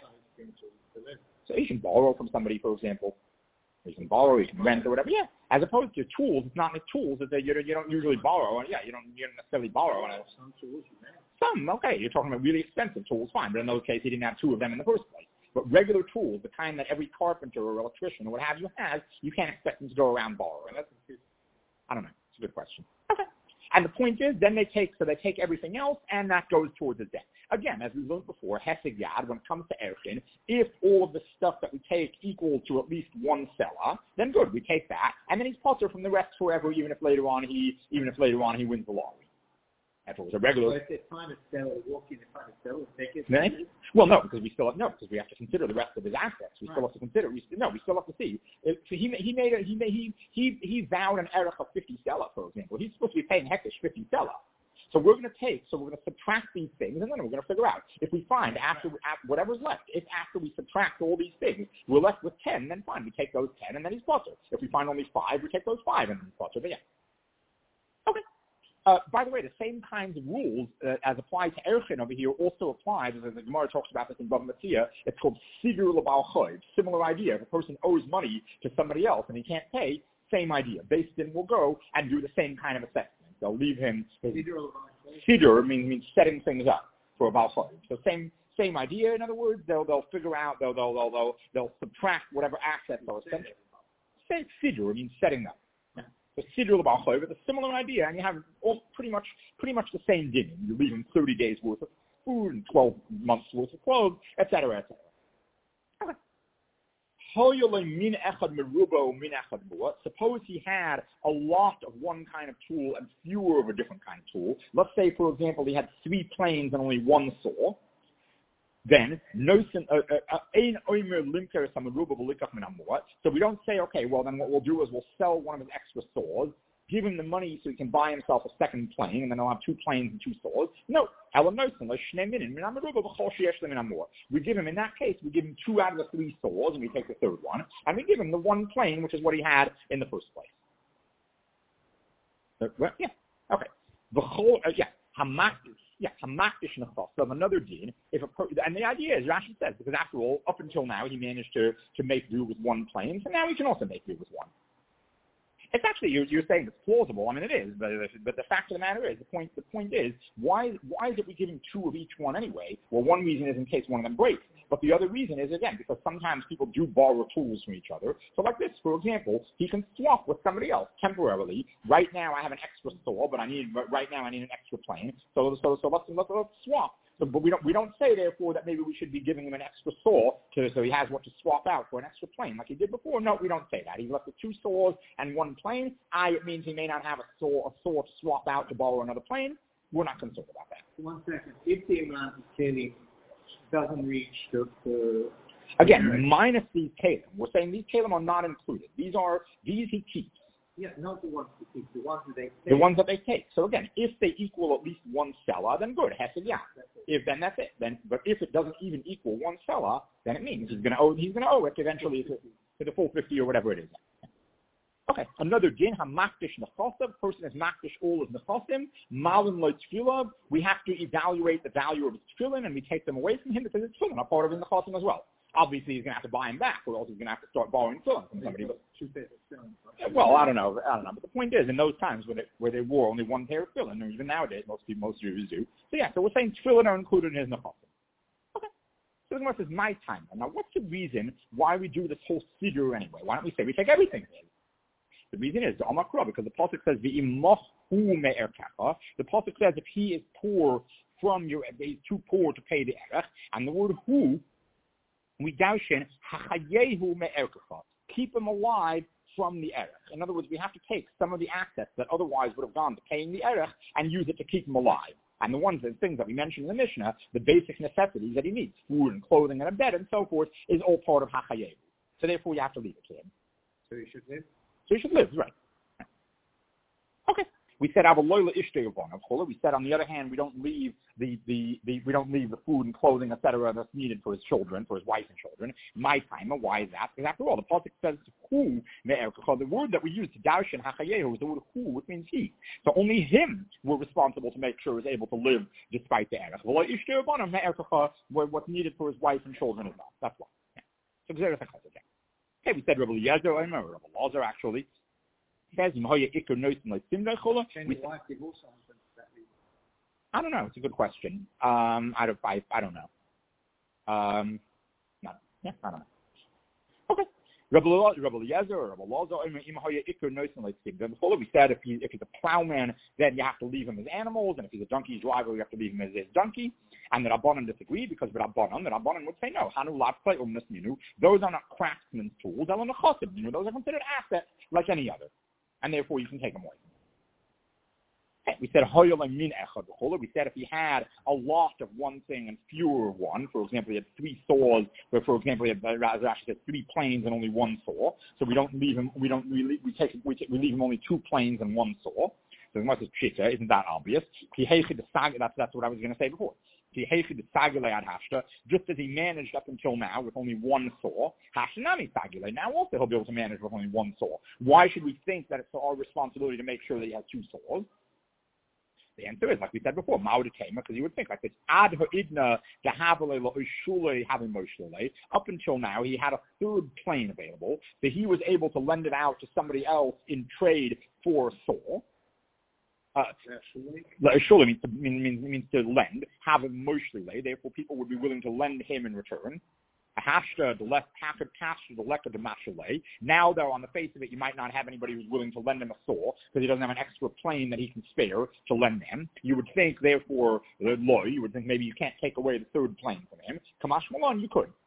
So he can borrow from somebody, for example. You can borrow, you can rent, or whatever. Yeah. As opposed to tools, it's not like tools that you you don't usually borrow. Yeah, you don't you don't necessarily borrow on it. Some tools, man. Some, okay. You're talking about really expensive tools, fine. But in those cases, he didn't have two of them in the first place. But regular tools, the kind that every carpenter or electrician or what have you has, you can't expect them to go around borrowing. That's, I don't know. It's a good question. Okay. And the point is, then they take, so they take everything else, and that goes towards the debt. Again, as we learned before, Hesed Yad, when it comes to Erechin, if all of the stuff that we take equal to at least one seller, then good, we take that, and then he's potter from the rest forever, even if later on he, even if later on he wins the lottery. If it was a regular. So if they find a seller, walk in and find a seller, take it. Right? Well, no, because we still have, no, because we have to consider the rest of his assets. We right. still have to consider. We no, we still have to see. If he he made a, he made, he he he vowed an erech of fifty seller, for example. He's supposed to be paying Hekesh fifty seller. So we're going to take, so we're going to subtract these things, and then we're going to figure out if we find after, after whatever's left. If after we subtract all these things, we're left with ten, then fine, we take those ten, and then he's potter. If we find only five, we take those five, and then he's potter. But yeah, okay. Uh, by the way, the same kinds of rules uh, as applied to Erechin over here also apply, as the Gemara talks about this in Bava Metzia. It's called Sidur L'Bal Choy. Similar idea. If a person owes money to somebody else and he can't pay, same idea. Beis Din will go and do the same kind of assessment. They'll leave him. Sidur means, means setting things up for a Bal Choy. So same same idea. In other words, they'll they'll figure out they'll they'll they'll they'll, they'll subtract whatever assets are essential. Say Sidur means setting up. The Siddur L'Bal Choy, but a similar idea, and you have all pretty much pretty much the same din. You leave him thirty days worth of food and twelve months worth of clothes, et cetera, et cetera. Okay. Suppose he had a lot of one kind of tool and fewer of a different kind of tool. Let's say, for example, he had three planes and only one saw. Then, so we don't say, okay, well, then what we'll do is we'll sell one of his extra saws, give him the money so he can buy himself a second plane, and then he'll have two planes and two saws. No. We give him, in that case, we give him two out of the three saws, and we take the third one, and we give him the one plane, which is what he had in the first place. Uh, well, yeah, okay. The whole, uh, yeah, hamakdish. Yeah, hamakdish nechos. So another din, if a per- and the idea is, Rashi says, because after all, up until now, he managed to, to make do with one plane, so now he can also make do with one. It's actually, you're, you're saying it's plausible. I mean, it is, but, but the fact of the matter is, the point the point is, why why is it we give him two of each one anyway? Well, one reason is in case one of them breaks. But the other reason is, again, because sometimes people do borrow tools from each other. So like this, for example, he can swap with somebody else temporarily. Right now I have an extra saw, but I need, right now I need an extra plane. So so so let's, let's, let's swap. So, but we don't we don't say, therefore, that maybe we should be giving him an extra saw to, so he has what to swap out for an extra plane like he did before. No, we don't say that. He's left with two saws and one plane. I, it means he may not have a saw, a saw to swap out to borrow another plane. We're not concerned about that. One second. If the amount of killing doesn't reach the... the Again, right. Minus these kalim. We're saying these kalim are not included. These are, these he keeps. Yeah, not the ones he keeps, the ones that they take. The ones that they take. So again, if they equal at least one seller, then good. Hesed, yeah. If then that's it. Then, but if it doesn't even equal one seller, then it means he's going to owe. He's going to owe it eventually to, to the full fifty or whatever it is. Okay. Another din hamakdish nechosav. Person is makdish all of nechosim. Malin lo tefillah. We have to evaluate the value of his tefillin, and we take them away from him because his tefillin are part of his nechosim as well. Obviously, he's going to have to buy him back, or else he's going to have to start borrowing tefillin from somebody. But, well, I don't know. I don't know. But the point is, in those times where they, where they wore only one pair of tefillin, or even nowadays, most people, most Jews do. So yeah, so we're saying tefillin are included in his nechosim. Okay. So the Gemara says, my time. Now, what's the reason why we do this whole siddur anyway? Why don't we say we take everything in? The reason is the Amakra, because the pasuk says the me'erkecha. The pasuk says if he is poor from your, he's too poor to pay the erech, and the word hu, we daushin hachayehu me'erkecha. Keep him alive from the erech. In other words, we have to take some of the assets that otherwise would have gone to paying the erech and use it to keep him alive. And the ones, the things that we mentioned in the Mishnah, the basic necessities that he needs, food and clothing and a bed and so forth, is all part of hachayehu. So therefore, you have to leave it to him. So he should live. So he should live, right. Okay. We said Avaloila Ishtayavon. We said on the other hand, we don't leave the, the, the we don't leave the food and clothing, et cetera, that's needed for his children, for his wife and children. My time, why is that? Because after all, the pasuk says who, the word that we use to darshan hachayehu is the word who, which means he. So only him we're responsible to make sure is able to live despite the erech. What's needed for his wife and children as well. That's why. Yeah. So okay, we said Rabbi Eliezer, or Rabbi Lazar actually. Says, I don't know. It's a good question. Um, I don't. I, I don't know. Um, no, yeah, I don't know. Okay. Rabbi Eliezer or Rabbi Lazar. We said if he if he's a plowman, then you have to leave him as animals, and if he's a donkey driver, you have to leave him as his donkey. And the Rabbanan disagree because the Rabbanan, the Rabbanan would say no. Those are not craftsmen's tools. Those are considered assets like any other. And therefore you can take them away. Okay. We said we said if he had a lot of one thing and fewer of one, for example, he had three saws, but for example, he had Rashi said three planes and only one saw. So we don't leave him. We don't. We leave, we take. We, take, we leave him only two planes and one saw. So much as pshita, isn't that obvious? That's that's what I was going to say before. Just as he managed up until now with only one saw, now also he'll be able to manage with only one saw. Why should we think that it's our responsibility to make sure that he has two saws? The answer is, like we said before, because you would think like this. Up until now, he had a third plane available, so he was able to lend it out to somebody else in trade for a saw. Uh, Shula means to, means, means to lend, have a moshli, therefore people would be willing to lend him in return. A hashta, the left packet cash to the left of the mashale. Now, though, on the face of it, you might not have anybody who's willing to lend him a saw because he doesn't have an extra plane that he can spare to lend him. You would think, therefore, the law, you would think maybe you can't take away the third plane from him. Kamash Malon, you could.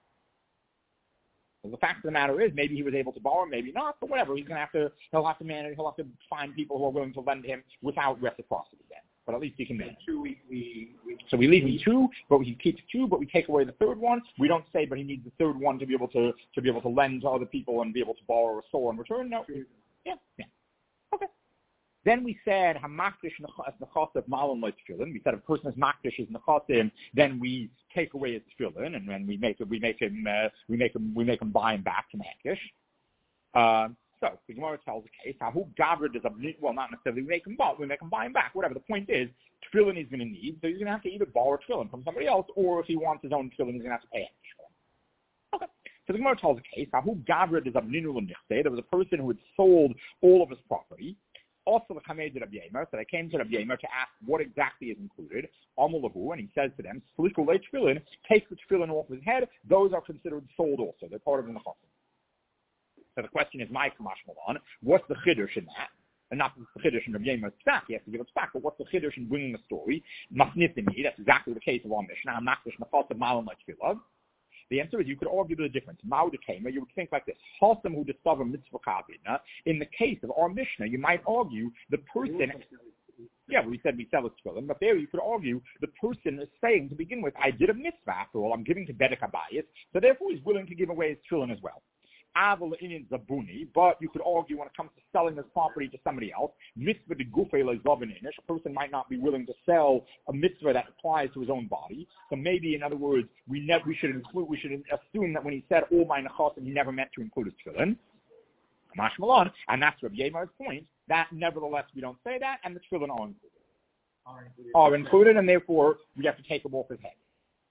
So the fact of the matter is, maybe he was able to borrow, maybe not, but whatever. He's going to have to, he'll have to manage, he'll have to find people who are willing to lend him without reciprocity then. But at least he can manage. Two, we, we, we, so we leave him two, but we keep two, but we take away the third one. We don't say, but he needs the third one to be able to, to be able to lend to other people and be able to borrow a saw in return. No. Yeah, yeah. Okay. Then we said, Hamakdish Nechasav Malan Like Tefillin. We said if a person is Makdish is Nechasim, then we take away his tefillin and then we make we make him uh, we make him we make him buy him back from Hekish. Um, so the Gemara tells the case how who Gavra does a well not necessarily we make him buy we make him buy him back. Whatever the point is, tefillin he's going to need, so he's going to have to either borrow tefillin from somebody else, or if he wants his own tefillin, he's going to have to pay Hekish for him. Okay. So the Gemara tells the case how who Gavra does a there was a person who had sold all of his property. Also, the Chamei did Rabbi Yemer, so they came to Rabbi Yemer to ask what exactly is included. Amalahu, and he says to them, "Sliku le tefillin, take the tefillin off his head. Those are considered sold also. They're part of the nechasim." So the question is, my Kamash Malan, what's the chiddush in that? And not the chiddush in Rabbi Yemer's tzak. He has to give it back. But what's the chiddush in bringing the story? Masnitimi. That's exactly the case of our Mishnah. Hamakdish nechasim malan like tefillah. The answer is you could argue the difference. Ma'udekema, you would think like this. Hasam who discover mitzvah kavina. In the case of our Mishnah, you might argue the person. Yeah, we said we sell it to them, but there you could argue the person is saying to begin with, I did a mitzvah after all. I'm giving to Bedek Habayis, so therefore he's willing to give away his tefillin as well. Aval in zabuni, but you could argue when it comes to selling this property to somebody else, mitzvah de gufe lezavininish, a person might not be willing to sell a mitzvah that applies to his own body. So maybe, in other words, we never we should include we should assume that when he said all my nechasim, he never meant to include his tefillin. Kamash Malon, and that's Rabbi Yemer's point. That nevertheless we don't say that, and the tefillin are included. Are included, are included and therefore we have to take them off his head.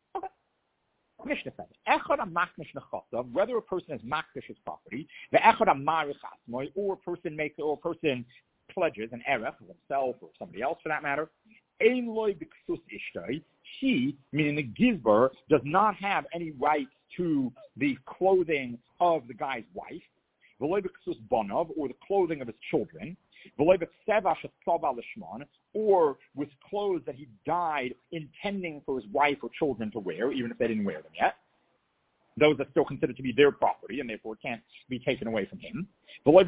Mishnah says, whether a person is makdish his property, the or a person makes or a person pledges an erech for himself or somebody else for that matter, he, meaning the gizber, does not have any right to the clothing of the guy's wife, or the clothing of his children, or with clothes that he died intending for his wife or children to wear, even if they didn't wear them yet. Those are still considered to be their property and therefore can't be taken away from him. Or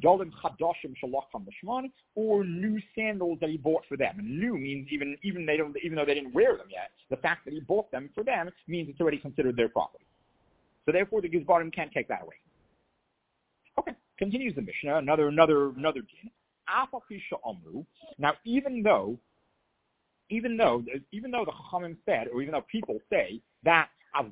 new sandals that he bought for them. And new means even even they don't even though they didn't wear them yet, the fact that he bought them for them means it's already considered their property. So therefore the Gizbarim can't take that away. Okay, continues the Mishnah, another another another din. Now, even though, even though, even though the Chachamim said, or even though people say that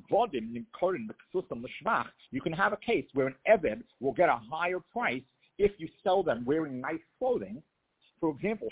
you can have a case where an Eved will get a higher price if you sell them wearing nice clothing. For example,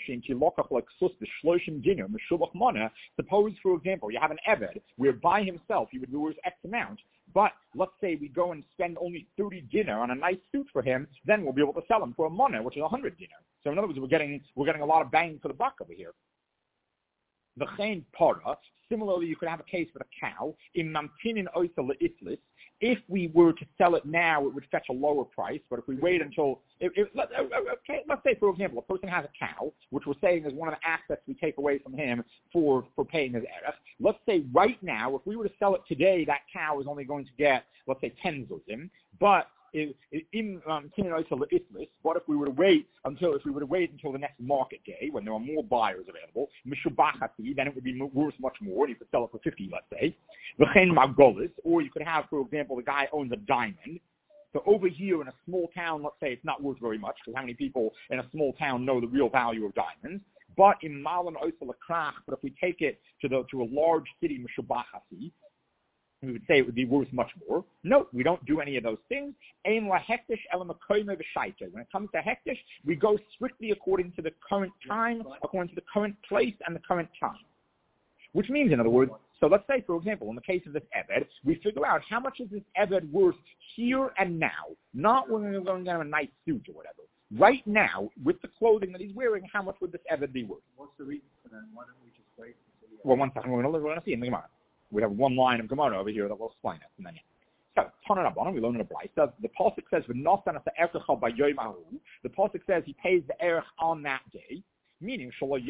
suppose, for example, you have an Eved where by himself he would be worth X amount, but let's say we go and spend only thirty dinar on a nice suit for him, then we'll be able to sell him for a money, which is one hundred dinar. So in other words, we're getting we're getting a lot of bang for the buck over here. The chain para. Similarly, you could have a case with a cow. In mamtinin oisa leiflis, if we were to sell it now, it would fetch a lower price. But if we wait until, if, if, let, okay, let's say, for example, a person has a cow, which we're saying is one of the assets we take away from him for, for paying his erech. Let's say right now, if we were to sell it today, that cow is only going to get, let's say, ten zuzim. But in um, but if we were to wait until if we were to wait until the next market day when there are more buyers available, then it would be worth much more. You could sell it for fifty, let's say. Or you could have, for example, the guy owns a diamond. So over here in a small town, let's say it's not worth very much because how many people in a small town know the real value of diamonds? But in Malan Oisel Krach, but if we take it to the to a large city, Mishubachasi, we would say it would be worth much more. No, we don't do any of those things. When it comes to hektish, we go strictly according to the current time, according to the current place and the current time. Which means, in other words, so let's say, for example, in the case of this Eved, we figure out how much is this Eved worth here and now, not when we're going to get a nice suit or whatever. Right now, with the clothing that he's wearing, how much would this Eved be worth? What's the reason for that? Why don't we just wait until Well, one second, we're going to see in the Gemara. We have one line of Gemara over here that will explain it. And then, yeah. So, we learn in the Brisa. The pasuk says, the pasuk says he pays the erech on that day, meaning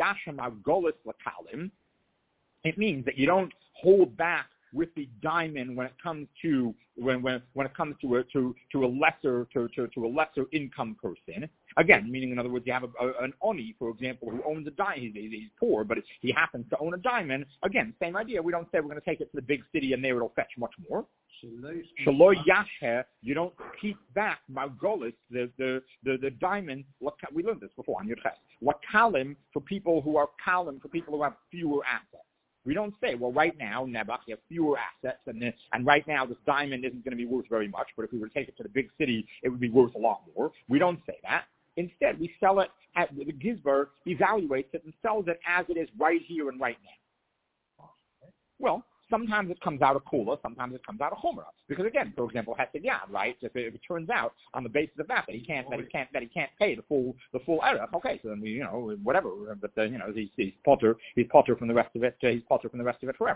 it means that you don't hold back with the diamond when it comes to when when when it comes to a to to a lesser to to, to a lesser income person. Again, meaning in other words, you have a, a, an oni, for example, who owns a diamond. He's, he's poor, but he happens to own a diamond. Again, same idea. We don't say we're going to take it to the big city and there it'll fetch much more. Shaloi yasher, you don't keep back margolis, the the the, the diamond. We learned this before on Yudches. Wakalim for people who are kalim, for people who have fewer assets. We don't say, well, right now, Nebuch, you have fewer assets, and this, and right now this diamond isn't going to be worth very much, but if we were to take it to the big city, it would be worth a lot more. We don't say that. Instead, we sell it, at, the Gizbar evaluates it and sells it as it is right here and right now. Well, sometimes it comes out of Kula, sometimes it comes out of Chumrah. Because again, for example, Hesed Yad, right? If it, if it turns out on the basis of that that he can't that he can't that he can't pay the full the full erech, okay, so then we, you know, whatever. But uh, you know, he's he's potter he's potter from the rest of it. Uh, he's potter from the rest of it forever.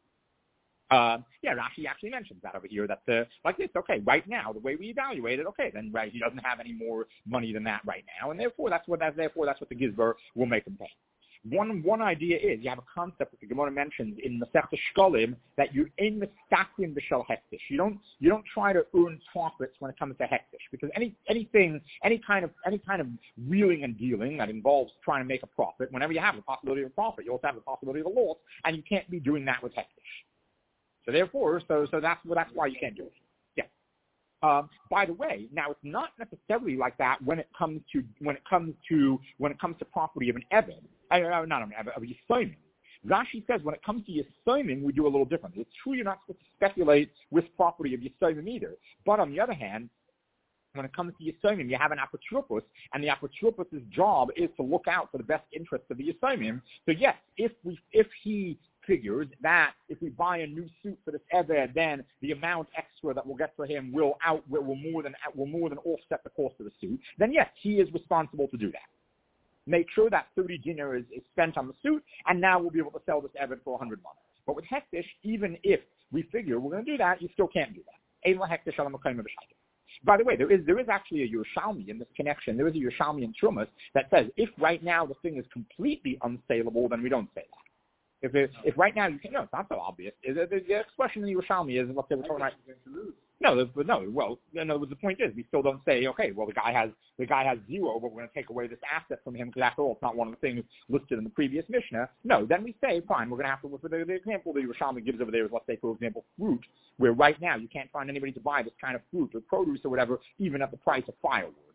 Uh, yeah, Rashi actually mentions that over here. That uh, like this, okay, right now the way we evaluate it, okay, then right, he doesn't have any more money than that right now, and therefore that's what that's therefore that's what the Gizbar will make him pay. One one idea is you have a concept that the Gemara mentions in the Masechta Shkolim that you're in the stakin b'shel hektish. You don't you don't try to earn profits when it comes to hektish because any anything any kind of any kind of wheeling and dealing that involves trying to make a profit. Whenever you have a possibility of a profit, you also have the possibility of a loss, and you can't be doing that with hektish. So therefore, so so that's that's why you can't do it. Um, by the way, now it's not necessarily like that when it comes to when it comes to when it comes to property of an Eved, uh, not an Eved, of a Yisomim. Rashi says when it comes to Yisomim, we do a little different. It's true you're not supposed to speculate with property of Yisomim either, but on the other hand, when it comes to Yisomim, you have an apotropos, and the apotropos' job is to look out for the best interests of the Yisomim. So yes, if we if he figures that if we buy a new suit for this Eved, then the amount extra that we'll get for him will out will, will more than will more than offset the cost of the suit. Then yes, he is responsible to do that. Make sure that thirty dinar is, is spent on the suit, and now we'll be able to sell this Eved for a hundred months. But with hektish, even if we figure we're going to do that, you still can't do that. Ein la hektish ala mekayim b'shayim. By the way, there is there is actually a Yerushalmi in this connection. There is a Yerushalmi in Trumas that says if right now the thing is completely unsaleable, then we don't say that. If it, if right now you can, no, it's not so obvious. The, the, the expression in the Yerushalmi is, let's say we're talking about, no, the, no, well, no, the point is we still don't say, okay, well the guy has the guy has zero, but we're going to take away this asset from him because after all, it's not one of the things listed in the previous Mishnah. No, then we say, fine, we're going to have to look for the, the example the Yerushalmi gives over there is, let's say, for example, fruit, where right now you can't find anybody to buy this kind of fruit or produce or whatever, even at the price of firewood.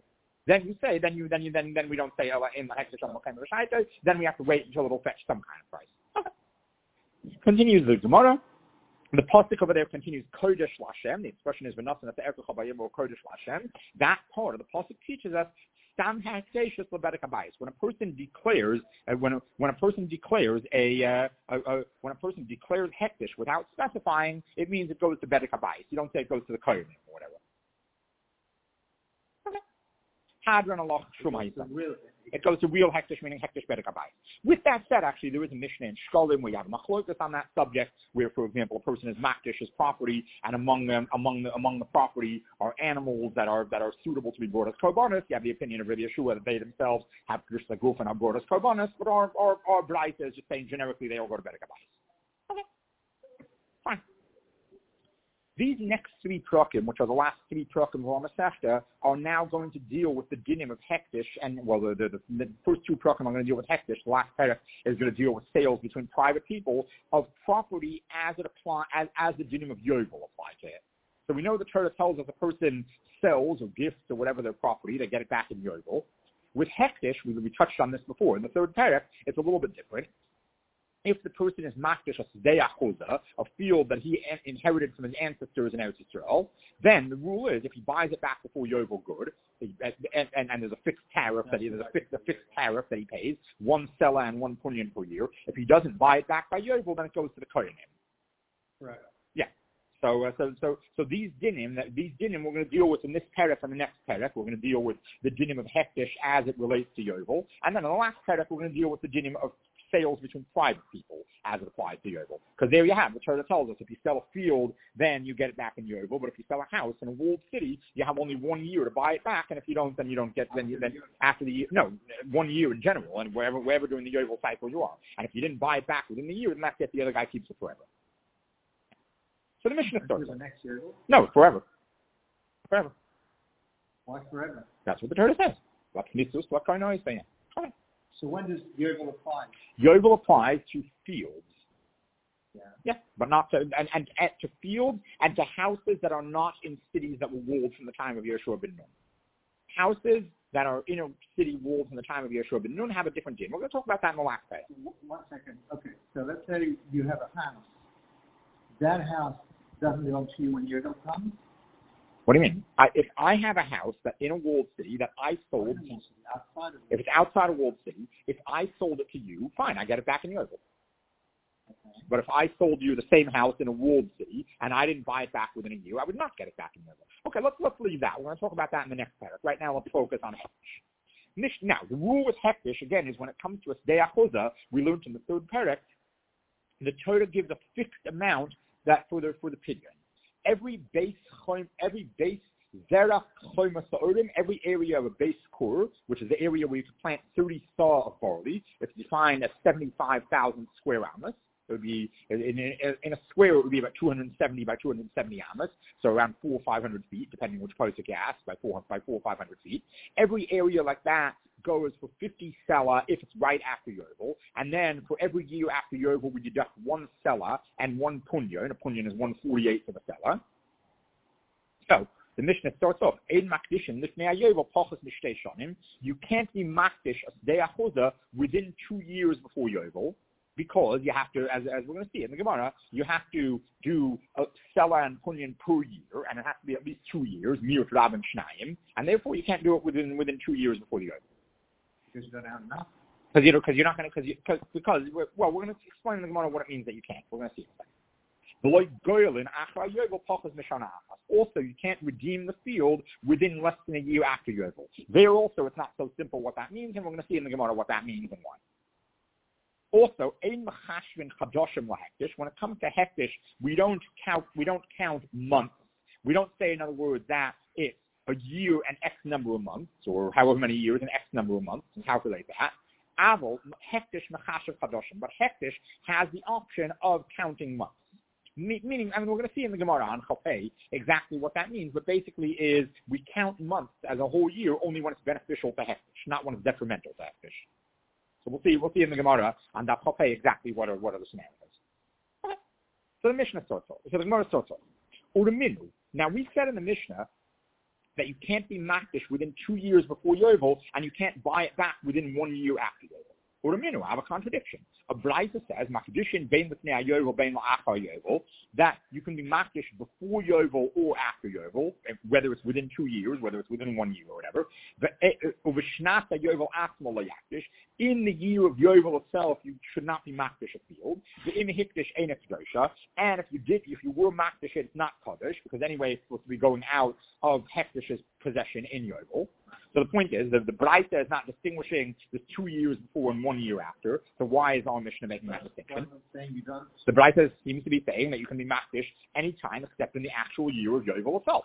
then you say, then you, then you, then, then we don't say, oh, in the hektish on Mokem Rishayto, then we have to wait until it'll fetch some kind of price. Okay. Continues the Gemara. The pasuk over there continues Kodesh Lashem. The expression is v'nasan at the Erech Chabayim or Kodesh Lashem. That part of the pasuk teaches us Stam Hakdeshus Lebedek Habayis. When a person declares, uh, when a, when a person declares a, uh, a, a when a person declares hektish without specifying, it means it goes to Bedek Habayis. You don't say it goes to the Kohen or whatever. Okay. Hadran Allah Shum It goes to real hektish, meaning hektish bedek habayis. With that said, actually, there is a Mishnah in Shkolim where you have machlokas on that subject, where, for example, a person is makdish his property, and among them, among the among the property are animals that are that are suitable to be brought as korbanos. You have the opinion of Rabbi Yeshua that they themselves have just the goof and are brought as korbanos, but our our our Braita is just saying generically they all go to bedek habayis. Okay, fine. These next three prakim, which are the last three prakim of our Masechta, are now going to deal with the dinim of hektish, and well, the, the, the, the first two prakim are going to deal with hektish. The last parak is going to deal with sales between private people of property as it apply as, as the dinim of yovel apply to it. So we know the Torah tells us a person sells or gifts or whatever their property, they get it back in yovel. With hektish, we, we touched on this before. In the third parak, it's a little bit different. If the person is makdish a sdei achuza, a field that he inherited from his ancestors in Eretz Yisrael, then the rule is if he buys it back before Yovel good, and, and, and there's a fixed tariff that he, there's a fixed, a fixed tariff that he pays, one seller and one punyan per year. If he doesn't buy it back by Yovel, then it goes to the kohenim. Right. Yeah. So, uh, so, so, so these dinim, that these dinim, we're going to deal with in this parak and the next parak. We're going to deal with the dinim of hektish as it relates to Yovel, and then in the last parak, we're going to deal with the dinim of sales between private people as it applies to Yovel. Because there you have, the Torah tells us if you sell a field, then you get it back in Yovel. But if you sell a house in a walled city, you have only one year to buy it back. And if you don't, then you don't get, then you, then after the year, no, one year in general, and wherever, wherever during the Yovel cycle you are. And if you didn't buy it back within the year, then that's it, the other guy keeps it forever. So the Mishnah starts. The next year? No, forever. Forever. Why forever? That's what the Torah says. What Knisus, what Karno is saying. Okay. So when does Yovel apply? Yovel applies to fields. Yeah. Yeah, but not to, and, and, and to fields and to houses that are not in cities that were walled from the time of Yeshua ben Nun. Houses that are in a city walled from the time of Yeshua ben Nun have a different din. We're going to talk about that in the last day. One second. Okay, so let's say you have a house. That house doesn't belong to you when Yovel comes? What do you mean? I, if I have a house that in a walled city that I sold, to, outside of if it's outside a walled city, if I sold it to you, fine, I get it back in Yovel. Okay. But if I sold you the same house in a walled city and I didn't buy it back within a year, I would not get it back in Yovel. Okay, let's let's leave that. We're going to talk about that in the next paragraph. Right now, let's focus on hektish. Now, the rule with hektish again is when it comes to a sdei achuza, we learned in the third paragraph, the Torah gives a fixed amount that for the for the pidyon. Every base, every base zera choyma sa'orim, every area of a base core, which is the area where you can plant thirty saw of barley, it's defined as seventy-five thousand square amas. It would be in, in, in a square. It would be about two hundred seventy by two hundred seventy amas, so around four or five hundred feet, depending which place you ask, by four by four or five hundred feet. Every area like that goes for fifty seller if it's right after Yovel, and then for every year after Yovel, we deduct one seller and one punyan, and a punyan is one forty-eighth of a seller. So the Mishnah starts off, Ein makdishin lifnei Yovel pachas mishtei shanim. You can't be makdish a sdei achuza within two years before Yovel, because you have to, as, as we're going to see in the Gemara, you have to do a seller and punyan per year, and it has to be at least two years, mir rab and shnayim, and therefore you can't do it within within two years before the Yovel. Because you don't have enough. Because you know, because you're not going to, because because because we're, well, we're going to explain in the Gemara what it means that you can't. We're going to see it. Also, you can't redeem the field within less than a year after Yovel. There also, it's not so simple what that means, and we're going to see in the Gemara what that means and why. Also, when it comes to hektish, we don't count. We don't count months. We don't say, in other words, that it's a year and X number of months, or however many years and X number of months, and calculate that. Avol hektish mechashav chadoshim, but hektish has the option of counting months. Meaning, I mean, we're going to see in the Gemara on Chopei exactly what that means, but basically is we count months as a whole year only when it's beneficial to hektish, not when it's detrimental to hektish. So we'll see, we'll see in the Gemara on that Chopei exactly what are what are the scenarios. Okay. So the Mishnah starts off. So the Gemara starts off. Uraminu. Now we said in the Mishnah that you can't be makdish within two years before Yovel, and you can't buy it back within one year after Yovel. Or a minute, I have a contradiction. A Braisa says, makdishin bein l'fnei Yovel, bein l'achar Yovel, that you can be makdish before Yovel or after Yovel, whether it's within two years, whether it's within one year or whatever. But v'shnata Yovel asmo layakdish, in the year of Yovel itself, you should not be makdish a field. The in hikdish ain't kedosha, and if you did, if you were makdish, it's not kaddish, because anyway, it's supposed to be going out of hekdish's possession in Yovel. So the point is that the Braisa is not distinguishing the two years before and one year after. So why is our Mishnah making that distinction? The Braisa seems to be saying that you can be makdish any time except in the actual year of Yovel itself.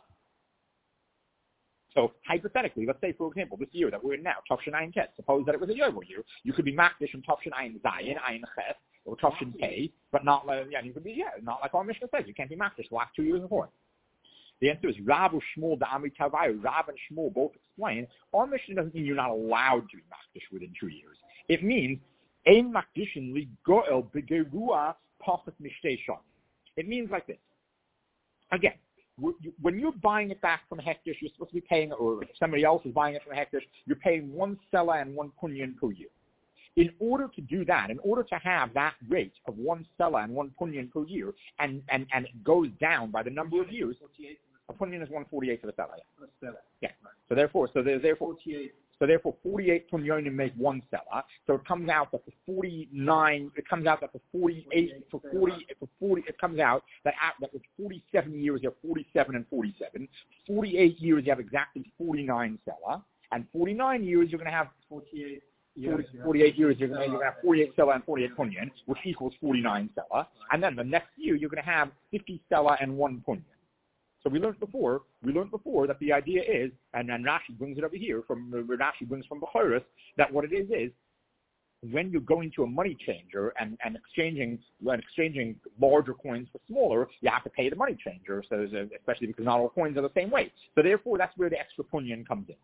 So hypothetically, let's say, for example, this year that we're in now, Tavshin Ayin Tet, suppose that it was a Yovel year. You could be makdish in Tavshin Ayin Zayin, Ayin Ches, or Tavshin Pei, but not like, yeah, you could be, yeah, not like our Mishnah says. You can't be makdish the last two years before. The answer is Rav or Shmuel, the Amri Tavayu. Rav and Shmuel both explain, our Mishnah doesn't mean you're not allowed to be makdish within two years. It means, Ein makdishin li goel begerua pachas mishtei shon. It means like this. Again, when you're buying it back from a hektish, you're supposed to be paying, or if somebody else is buying it from a hektish, you're paying one selah and one punyan per year. In order to do that, in order to have that rate of one selah and one punyan per year, and, and, and it goes down by the number of years, a punyan is one forty-eight for the selah. Yeah. yeah. So therefore, so there's therefore so therefore forty-eight punyanim make one selah. So it comes out that for forty-nine, it comes out that for forty-eight, for forty, for forty, it comes out that at, that with forty-seven years you have forty-seven and forty-seven. forty-eight years you have exactly forty-nine selah, and forty-nine years you're going to have forty-eight. forty, forty-eight years, you're going to have forty-eight selah and forty-eight punyan, which equals forty-nine selah. And then the next year, you're going to have fifty selah and one punyan. So we learned before, we learned before that the idea is, and then Rashi brings it over here, from Rashi brings from Bechoros, that what it is is, when you're going to a money changer and, and exchanging and exchanging larger coins for smaller, you have to pay the money changer, so a, especially because not all coins are the same weight. So therefore, that's where the extra punyan comes in.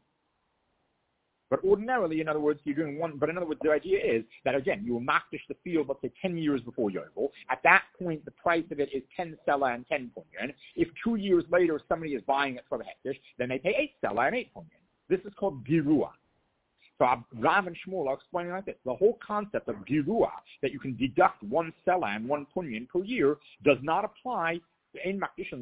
But ordinarily, in other words, you're doing one, but in other words, the idea is that, again, you will makdish the field, let's say, ten years before Yovel. At that point, the price of it is ten selah and ten punyan. If two years later somebody is buying it from a hektish, then they pay eight selah and eight punyan. This is called girua. So Rav and Shmuel are explaining like this. The whole concept of girua, that you can deduct one selah and one punyan per year, does not apply in makdishin.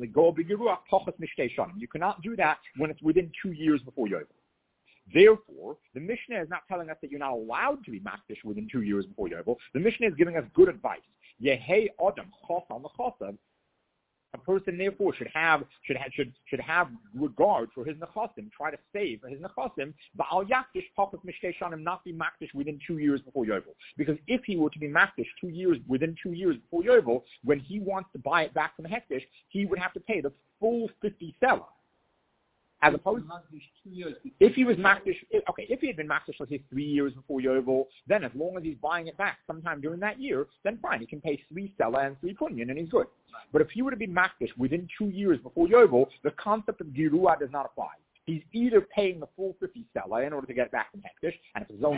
You cannot do that when it's within two years before Yovel. Therefore, the Mishnah is not telling us that you're not allowed to be makdish within two years before Yovel. The Mishnah is giving us good advice. Yehei adam chos al nechasav. A person therefore should have should have, should should have regard for his nechasim, try to save for his nechasim, but al yakdish pachas mishtei shanim, not be makdish within two years before Yovel. Because if he were to be makdish two years within two years before Yovel, when he wants to buy it back from the hektish, he would have to pay the full fifty selah. As opposed, if he was makdish, okay, if he had been makdish, let's say three years before Yovel, then as long as he's buying it back sometime during that year, then fine, he can pay three selah and three punyan, and he's good. But if he were to be makdish within two years before Yovel, the concept of girua does not apply. He's either paying the full fifty selah in order to get it back from hektish, and if his own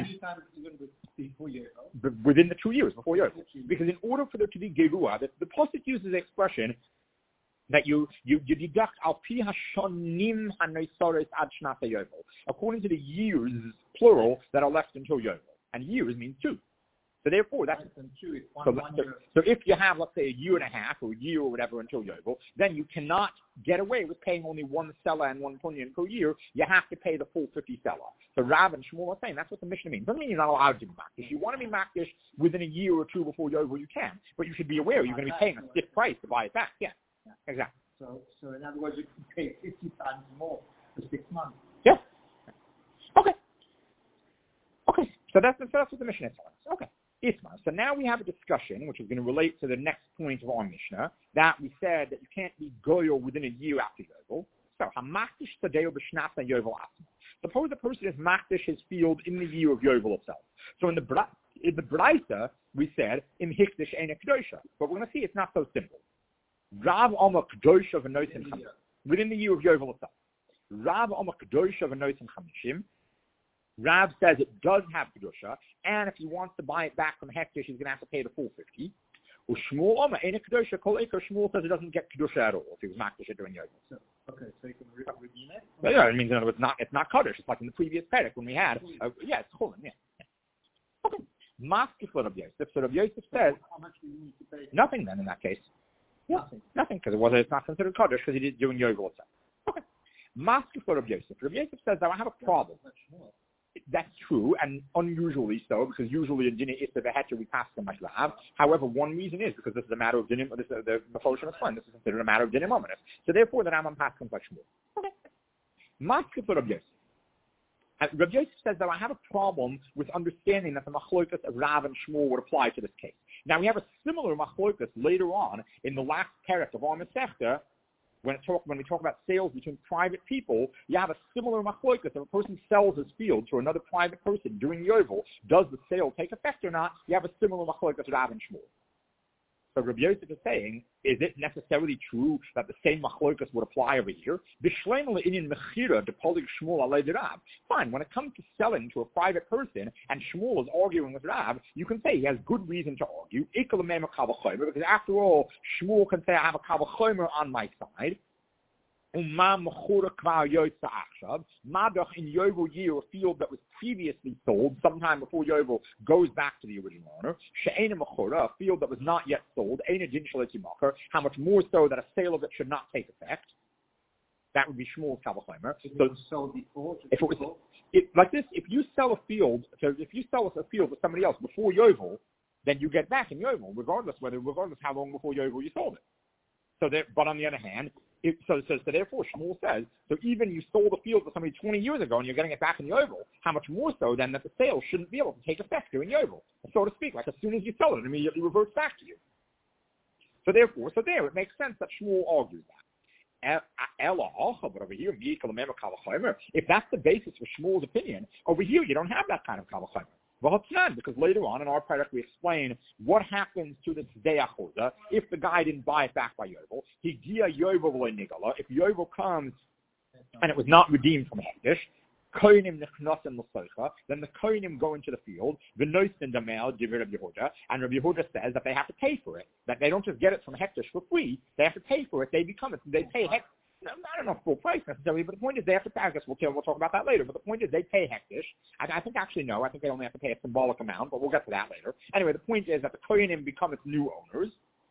within the two years before Yovel, because in order for there to be girua, the, the pasuk uses the expression that you, you, you deduct al pi hashonim hanoisaris ad shnata Yovel, according to the years, plural, that are left until Yovel. And years means two. So therefore, that's, two, one, so, one so, so if you have, let's say, a year and a half, or a year or whatever until Yovel, then you cannot get away with paying only one selah and one punyan per year. You have to pay the full fifty selah. So Rav and Shmuel are saying that's what the Mishnah means. Doesn't mean you're not allowed to be makdish. If you want to be makdish within a year or two before Yovel, you can. But you should be aware you're going to be paying a stiff price to buy it back. Yeah. Exactly. So, so in other words, you can pay fifty times more for six months. Yeah. Okay. Okay. So that's, so that's what the Mishnah is telling us. Okay. Isma. So now we have a discussion, which is going to relate to the next point of our Mishnah, that we said that you can't be goyal within a year after Yovel. So, hamakdish sadeo b'shnata Yovel asma. Suppose a person is makdish his field in the year of Yovel itself. So in the in the Braisa, we said, in hikdish ein kedosha. But we're going to see it's not so simple. Rav Amar Kedosha v'Nosim Chamishim, within the year of Yovel itself. Rav Amar Kedosha v'Nosim Chamishim. Rav says it does have Kedosha, and if he wants to buy it back from hektish, he's going to have to pay the full fifty. Or Shmuel Amar Ein Kedosha Kol Eker. Shmuel says it doesn't get Kedosha at all if he was makdish it during Yovel. So, Okay, so you can re- redeem it? But yeah, it means, in other words, not, it's not Kaddish. It's like in the previous Perek when we had, uh, yeah, it's Chulin, yeah. yeah. Okay. Maskif for Rabbi Yosef. So Rabbi Yosef says, how much do you need to pay? nothing then in that case. Yeah, Nothing. Nothing, because it was, it's not considered Kaddish because he did doing Yovel itself. Okay. Maskif for Rabbi Yosef. Rabbi Yosef says, now I have a problem. That's true, and unusually so, because usually in Dinah Issa Vehetcher we pass them like that. However, one reason is because this is a matter of Dinah, this is the Mephoshim Eslan, this is considered a matter of Dinah Mominus. So therefore, the Rambam passed them like Shmuel. Okay. Maskif for Rabbi Yosef. Uh, Rabbi Yosef says that I have a problem with understanding that the machlokas of Rav and Shmuel would apply to this case. Now, we have a similar machlokas later on in the last parak of our Masechta. When, it talk, when we talk about sales between private people, you have a similar machlokas. If a person sells his field to another private person during Yovel, does the sale take effect or not? You have a similar machlokas Rav and Shmuel. So Rabbi Yosef is saying, is it necessarily true that the same machlokas would apply over here? Fine, when it comes to selling to a private person and Shmuel is arguing with Rav, you can say he has good reason to argue, because after all, Shmuel can say I have a kal v'chomer on my side. Madach in Yovel year, a field that was previously sold, sometime before Yovel goes back to the original owner. She'ena mechora, a field that was not yet sold. Eina din shaloti macher, how much more so that a sale of it should not take effect. That would be Shmuel's kal v'chomer. So it was sold before. If it was it, like this, if you sell a field, so if you sell a field to somebody else before Yovel, then you get back in Yovel, regardless whether regardless how long before Yovel you sold it. So that, but on the other hand. It, so, so, so therefore, Shmuel says, so even you sold a field to somebody twenty years ago and you're getting it back in Yovel, how much more so then that the sale shouldn't be able to take effect during Yovel, so to speak, like as soon as you sell it, it immediately reverts back to you. So therefore, so there, it makes sense that Shmuel argues that. But over here, if that's the basis for Shmuel's opinion, over here you don't have that kind of kal v'chomer. Because later on in our product we explain what happens to the Tzedei Achoza if the guy didn't buy it back by Yovel. He gia Yovel v'lo nigala. If Yovel comes and it was not redeemed from Hektish, koinim nechnasim l'soicha, then the koinim go into the field, v'noisen damel divrei Rabbi Yehuda, and Rabbi Yehuda says that they have to pay for it, that they don't just get it from Hektish for free, they have to pay for it, they become it, they pay Hektish. I don't know full price necessarily, but the point is they have to pay. I guess we'll, we'll talk about that later. But the point is they pay Hektish. I, I think actually no. I think they only have to pay a symbolic amount, but we'll get to that later. Anyway, the point is that the Kohanim become its new owners.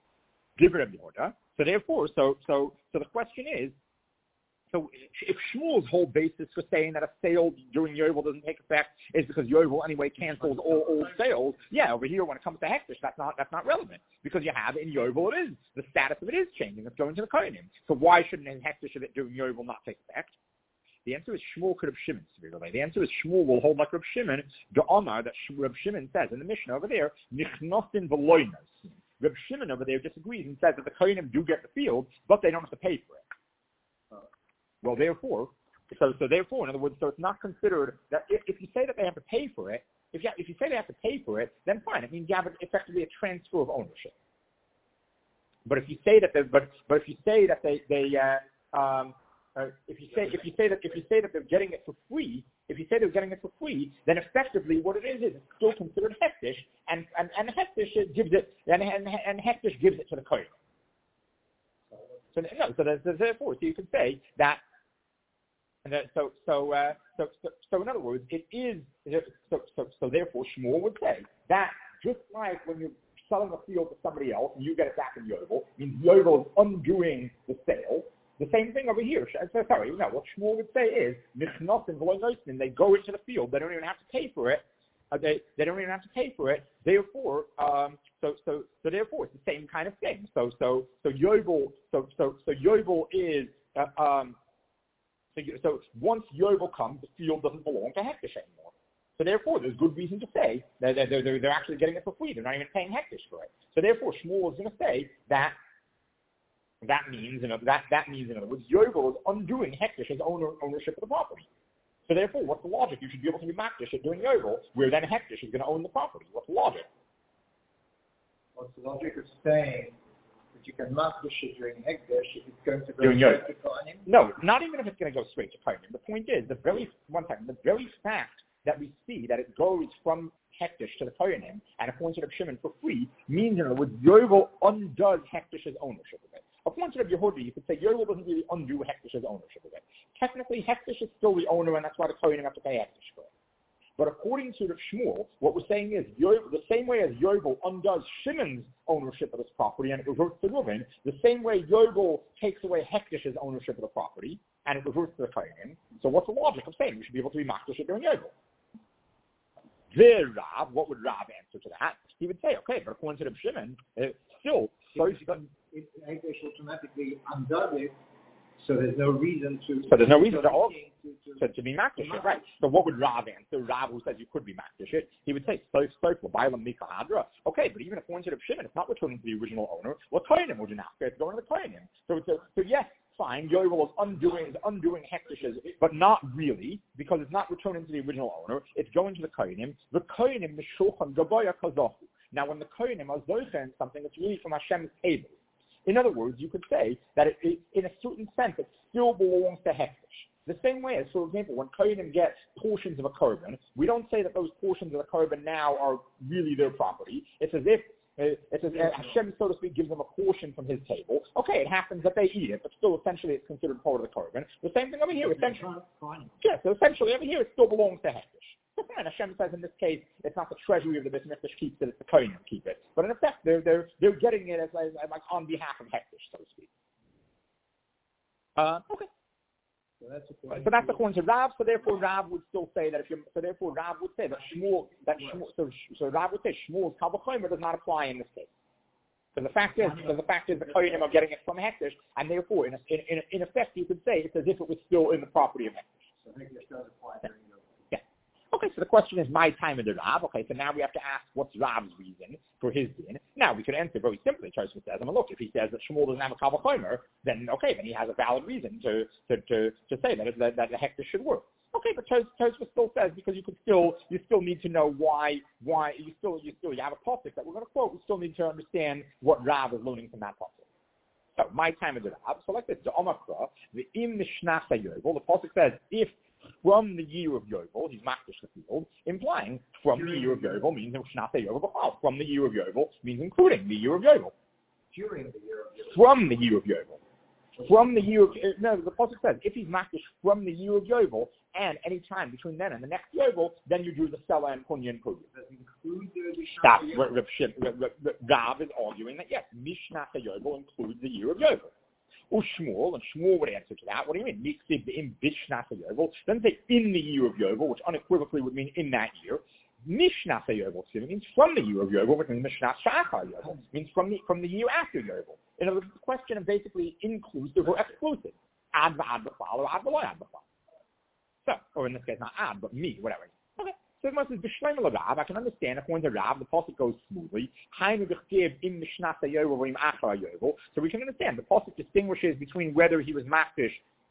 So therefore, so so so the question is, so if Shmuel's whole basis for saying that a sale during Yovel doesn't take effect is because Yovel anyway cancels all old sales, yeah, over here when it comes to Hektish, that's not that's not relevant because you have in Yovel it is the status of it is changing, it's going to the Kohanim. So why shouldn't in Hektish of it during Yovel not take effect? The answer is Shmuel could have Shimon. The answer is Shmuel will hold like Reb Shimon, the Omar that Reb Shimon says in the Mishnah over there, Nichnosin v'loinos. Reb Shimon over there disagrees and says that the Kohanim do get the field, but they don't have to pay for it. Well, therefore, so so therefore, in other words, so it's not considered that if, if you say that they have to pay for it, if you if you say they have to pay for it, then fine. It means you have effectively a transfer of ownership. But if you say that they, but but if you say that they they uh, um, uh, if you say if you say that if you say that they're getting it for free, if you say they're getting it for free, then effectively what it is is it's still considered Hektish, and and and Hektish gives it and and, and Hektish gives it to the Kohen. So no, so, so therefore, so you could say that. And that, so, so, uh, so, so, so, in other words, it is. So, so, so, therefore, Shmuel would say that just like when you're selling a field to somebody else and you get it back in Yovel, means Yovel is undoing the sale. The same thing over here. So, sorry, no. What Shmuel would say is, Nichnosin v'loinosin, they go into the field. They don't even have to pay for it. Uh, they they don't even have to pay for it. Therefore, um, so so so therefore, it's the same kind of thing. So so so Yovel. So so so Yovel is. Uh, um, So, so once Yovel comes, the field doesn't belong to Hektish anymore. So therefore, there's good reason to say that they're, they're, they're actually getting it for free. They're not even paying Hektish for it. So therefore, Shmuel is going to say that that means, you know, that, that means, in other words, Yovel is undoing Hektish's owner, ownership of the property. So therefore, what's the logic? You should be able to be Makdish at doing Yovel, where then Hektish is going to own the property. What's the logic? What's the logic of saying you can Makdish it during Hektish if it's going to go During straight to Kohanim? No, not even if it's going to go straight to Kohanim. The point is, the very one second, the very fact that we see that it goes from Hektish to the Kohanim and appointed of Shimon for free means, in other words, Yovel undoes Hektish's ownership of it. Of according to the Yehudi, you could say Yovel doesn't really undo Hekdish's ownership of it. Technically, Hekdish is still the owner, and that's why the Kohanim have to pay Hekdish for it. But according to the Shmuel, what we're saying is Yovel, the same way as Yovel undoes Shimon's ownership of this property and it reverts to Reuven, the same way Yovel takes away Hekdish's ownership of the property and it reverts to the Kohanim. So what's the logic of saying we should be able to be Makdish during Yovel? There, Rav, what would Rav answer to that? He would say, okay, but according to the Shimon, uh, still, so Hekdish automatically undoes it, so there's no reason to. So there's no reason to all to, to, to be makdish it, right? So what would Rav answer? Rav, who says you could be makdish it, he would say, so so for Bailam Mika Hadra. Okay, but even according to the Shimon, it's not returning to the original owner. Well, Kohanim would not. It's going to the Kohanim. So it's a, so yes, fine. Yovel is undoing undoing Hekdish's, but not really because it's not returning to the original owner. It's going to the Kohanim. The Kohanim Mishulchan Gaboya Kazahu. Now, when the Kohanim are zochen something that's really from Hashem's table. In other words, you could say that it, it, in a certain sense, it still belongs to Hekdish. The same way as, for example, when Kohanim get portions of a korban, we don't say that those portions of the korban now are really their property. It's as if uh, it's as if Hashem, so to speak, gives them a portion from his table. Okay, it happens that they eat it, but still, essentially, it's considered part of the korban. The same thing over here. Essentially, yeah, so essentially, over here, it still belongs to Hekdish. And Hashem says in this case, it's not the treasury of the Beit Mikdash keeps it, it's the Kohanim keep it. But in effect, they're they're they're getting it as, as, as like on behalf of Hekdish, so to speak. Uh, okay. So that's according so that's according to Rav. So therefore, Rav would still say that if you so therefore Rav would say that Shmuel that Shmuel, so so Rav would say Shmuel's Kal V'chomer does not apply in this case. So the fact is, so the fact is, the Kohanim are getting it from Hekdish, and therefore, in a, in, in, in effect, you could say it's as if it was still in the property of Hekdish. So Hekdish does apply during the Okay, so the question is my time of the Rav. Okay, so now we have to ask what's Rav's reason for his din. Now we could answer very simply. Tosfos says, I mean, look, if he says that Shmuel doesn't have a Kal V'chomer, then okay, then he has a valid reason to to to, to say that, that that the Hekdish should work. Okay, but Tosfos still says because you could still you still need to know why why you still you still you have a pasuk that we're going to quote. We still need to understand what Rav is learning from that pasuk. So my time of the Rav. So like this, the Omakra, the Im Mishnah Yovel. The pasuk says if from the year of Yovel, he's makdish the field, implying from the year of Yovel means Yovel. From the year of Yovel means including the year of Yovel. During the year of Yovel. From the year of Yovel. From the year of no, the pasuk says if he's makdish from the year of Yovel and any time between then and the next Yovel, then you do the Sela and Punya and Punya. Does it include the That's what Rav is arguing that yes, Mishnah Yovel includes the year of Yovel. Shmuel, and Shmuel would answer to that. What do you mean? Miksiv in Bishnasa Yovel. Doesn't say in the year of Yovel, which unequivocally would mean in that year. Mishnasa Yovel means from the year of Yovel, which means Mishnah Shachar Yovel, means from the from the year after Yovel. In other words, the question of basically inclusive or exclusive. Ad v'ad b'chal or ad v'lo ad b'chal. So, or in this case, not ad, but me, whatever. Okay. So it says b'shleim l'Rav. I can understand according to Rav, the pasuk goes smoothly. Hainu b'chtiv im mishnasa yovel or im achar yovel. So we can understand the pasuk distinguishes between whether he was makdish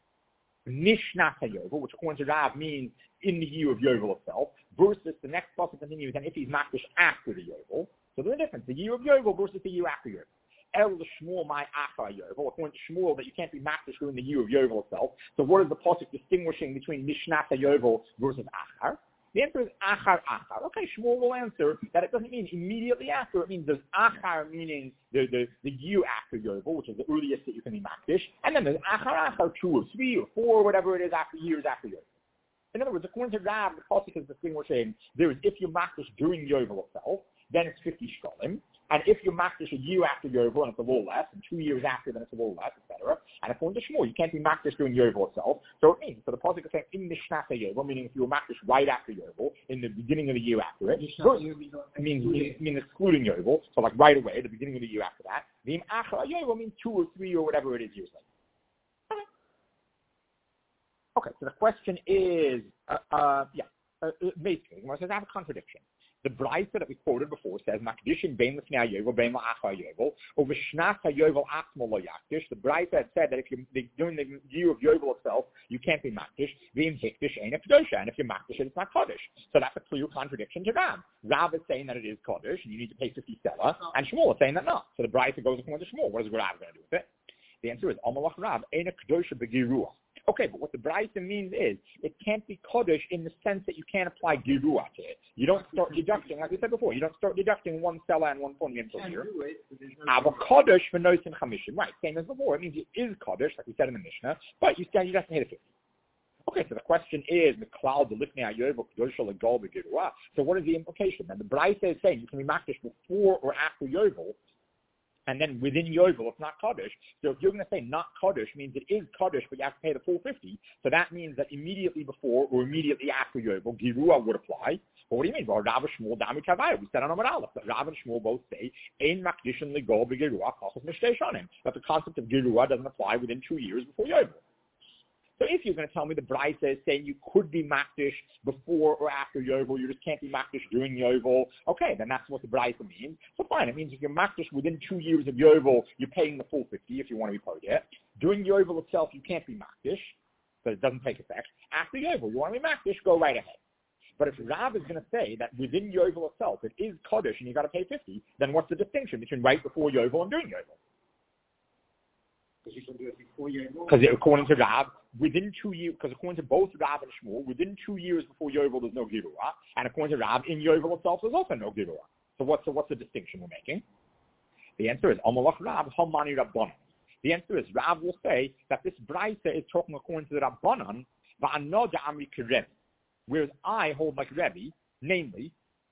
mishnasa yovel, which according to Rav means in the year of yovel itself, versus the next pasuk continues and if he's makdish after the yovel. So there's a difference: the year of yovel versus the year after yovel. El Shmuel my achar yovel. According to Shmuel, that you can't be makdish during the year of yovel itself. So what is the pasuk distinguishing between mishnasa yovel versus achar? The answer is achar achar. Okay, Shmuel will answer that it doesn't mean immediately after. It means there's achar, meaning the, the, the year after Yovel, which is the earliest that you can be makdish. And then there's achar achar, two or three or four, whatever it is, after years after Yovel. In other words, according to Rav, the pasuk is distinguishing there is if you makdish during Yovel itself, then it's fifty shkolim. And if you makdish a year after Yovel, and it's a little less, and two years after, then it's a little less, et cetera. And according to Shmuel, you can't be makdish during Yovel itself. So it means, so the pasuk is saying in Mishnah Yovel, meaning if you were makdish right after Yovel, in the beginning of the year after it, so it means, means, means excluding Yovel, so like right away, the beginning of the year after that. The Achar Yovel means two or three or whatever it is years later. Okay, so the question is, uh, uh, yeah, uh, basically, it says I have a contradiction. The Braisa that we quoted before says, Makdishim bein l'fnei Yovel, bein l'achar Yovel, over Shnach HaYovel achmo lo yakdish. The Braisa had said that if you during the year of Yovel itself, you can't be makdish, being hikdish ain't a kedosha, and if you're makdish, it's not kaddish. So that's a clear contradiction to Rav. Rav is saying that it is kaddish, and you need to pay fifty selah, and Shmuel is saying that no. So the Braisa goes according to Shmuel. What is Rav going to do with it? The answer is, Amalach Rav, ain't a kedosha begiruah. Okay, but what the Brisa means is it can't be Kodesh in the sense that you can't apply Girua to it. You don't start deducting, like we said before, you don't start deducting one Sela and one Ponium per year. Ava Kodesh for Nois and Chamishim. Right, same as before. It means it is Kodesh, like we said in the Mishnah, but you still you have to hit a fifty. Okay, so the question is the cloud, the Lifnei Ayovel, Kedoshal, and Gol, Girua. So what is the implication? Then the Brisa is saying you can be Makdish before or after Yovel. And then within Yovel, it's not Kaddish. So if you're going to say not Kaddish means it is Kaddish, but you have to pay the full fifty. So that means that immediately before or immediately after Yovel, Girua would apply. But what do you mean? Well, Rav and Shmuel, Dami Kavaya. We said on Amar Aleph that Rav and Shmuel both say, Ein Makdishin Legol B'Girua Chachos Mishtei Shonim. That the concept of Girua doesn't apply within two years before Yovel. So if you're going to tell me the Brisa is saying you could be Makdish before or after Yovel, you just can't be Makdish during Yovel, okay, then that's what the Brisa means. So fine, it means if you're Makdish within two years of Yovel, you're paying the full fifty if you want to be Pogeh. During Yovel itself, you can't be Makdish, so it doesn't take effect. After Yovel, you want to be Makdish, go right ahead. But if Rav is going to say that within Yovel itself, it is Kaddish and you got to pay fifty, then what's the distinction between right before Yovel and during Yovel? Because according to Rav, within two years, because according to both Rav and Shmuel, within two years before Yovel, there's no Girua, and according to Rav, in Yovel itself, there's also no Girua. So what's the, what's the distinction we're making? The answer is Amalach Rav Hamani Rabbanan. The answer is Rav will say that this Brisa is talking according to the Rabbanan, Va'anoda Amri Kerevi, whereas I hold like Rebbe, namely.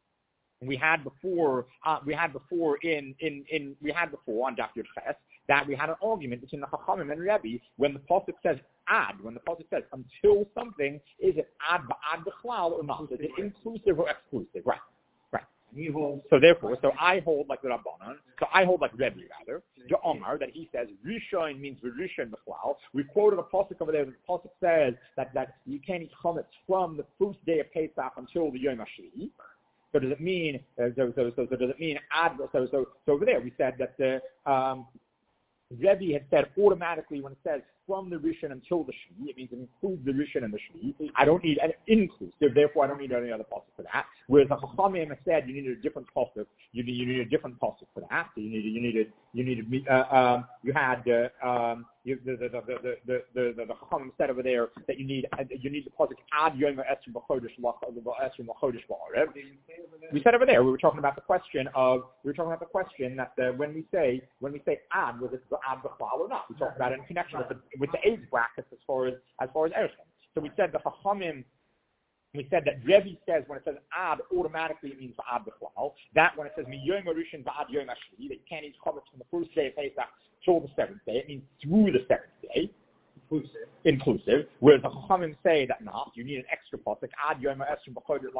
We had before, uh, we had before in, in, in, we had before on Daf Yud Ches that we had an argument between the Chachamim and Rebbe when the pasuk says ad, when the pasuk says until something, is it ad ba'ad b'chlal or not? Is it inclusive or exclusive? Right, right. So therefore, so I hold like the Rabbanan, so I hold like Rebbe rather, the Omar, that he says Rishon means Rishon b'chlal. We quoted a pasuk over there. The pasuk says that, that you can't eat chametz from the first day of Pesach until the Yom HaShvi'i. So does it mean? Uh, so, so, so, so does it mean? Ad, so, so, so over there we said that the um, Rebbe had said automatically when it says from the Rishon until the Shvi, it means it includes the Rishon and the Shvi. I don't need an inclusive, therefore I don't need any other pasuk for that. Whereas the Chachamim said you needed a different pasuk. You need you need a different pasuk for that. So you needed you needed you needed uh, um, you had uh, um, you, the the the the the the, the, the Chachamim said over there that you need uh, you need the pasuk ad yom esrim b'chodesh esrim b'chodesh ba'arev. We said over there we were talking about the question of we were talking about the question that the, when we say when we say ad, was it ad b'chlal or not? We talked about it in connection with the with the age brackets as far as as far as Erechen. So we said the Chachamim. We said that Rebbe says when it says ad, automatically it means ad b'chlal. That when it says miyom rishon ba'ad yom hashvi, that you can't eat chametz from the first day of Pesach till the seventh day. It means through the seventh day. Inclusive. Inclusive. Whereas the Chachamim say that not. You need an extra pasuk ad yom esrim b'chodesh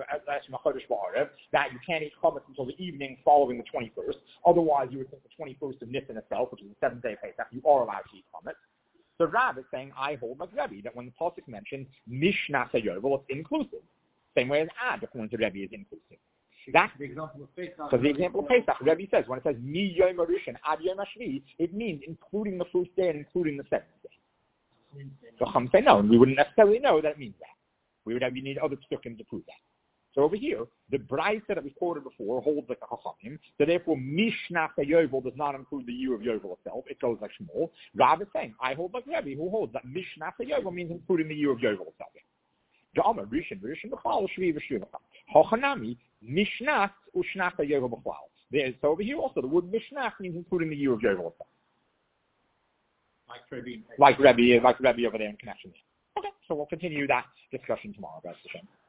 ba'arev, that you can't eat chametz until the evening following the twenty-first. Otherwise, you would think the twenty-first of Nisan itself, which is the seventh day of Pesach, you are allowed to eat chametz. So Rav is saying, I hold like Rebbe, that when the pasuk mentions Mishnah Yovel, it's inclusive. Same way as ad, according to Rebbe, is inclusive. That's the example of Pesach. So the example of Pesach, Rebbe says, when it says Mi Yom Rishon Ad Yom HaShvi, it means including the first day and including the seventh day. So Chum say no, and we wouldn't necessarily know that it means that. We would have, you need other psukim to prove that. So over here, the Brisa that we quoted before holds like a Chachamim. So therefore, Mishnah Yovel does not include the year of Yovel itself. It goes like Shmuel. Rav is saying, I hold like Rebbe, who holds that Mishnah Yovel means including the year of Yovel itself. Ja'amar Rishon Rishon B'chlal Shvi V'Shvi V'Chal Hochanami Mishnah U'Shnach Yovel B'chlal. So over here also, the word Mishnah means including the year of Yovel itself. Like Rebbe, like Rebbe, like Rebbe over there in connection. Okay, so we'll continue that discussion tomorrow, guys.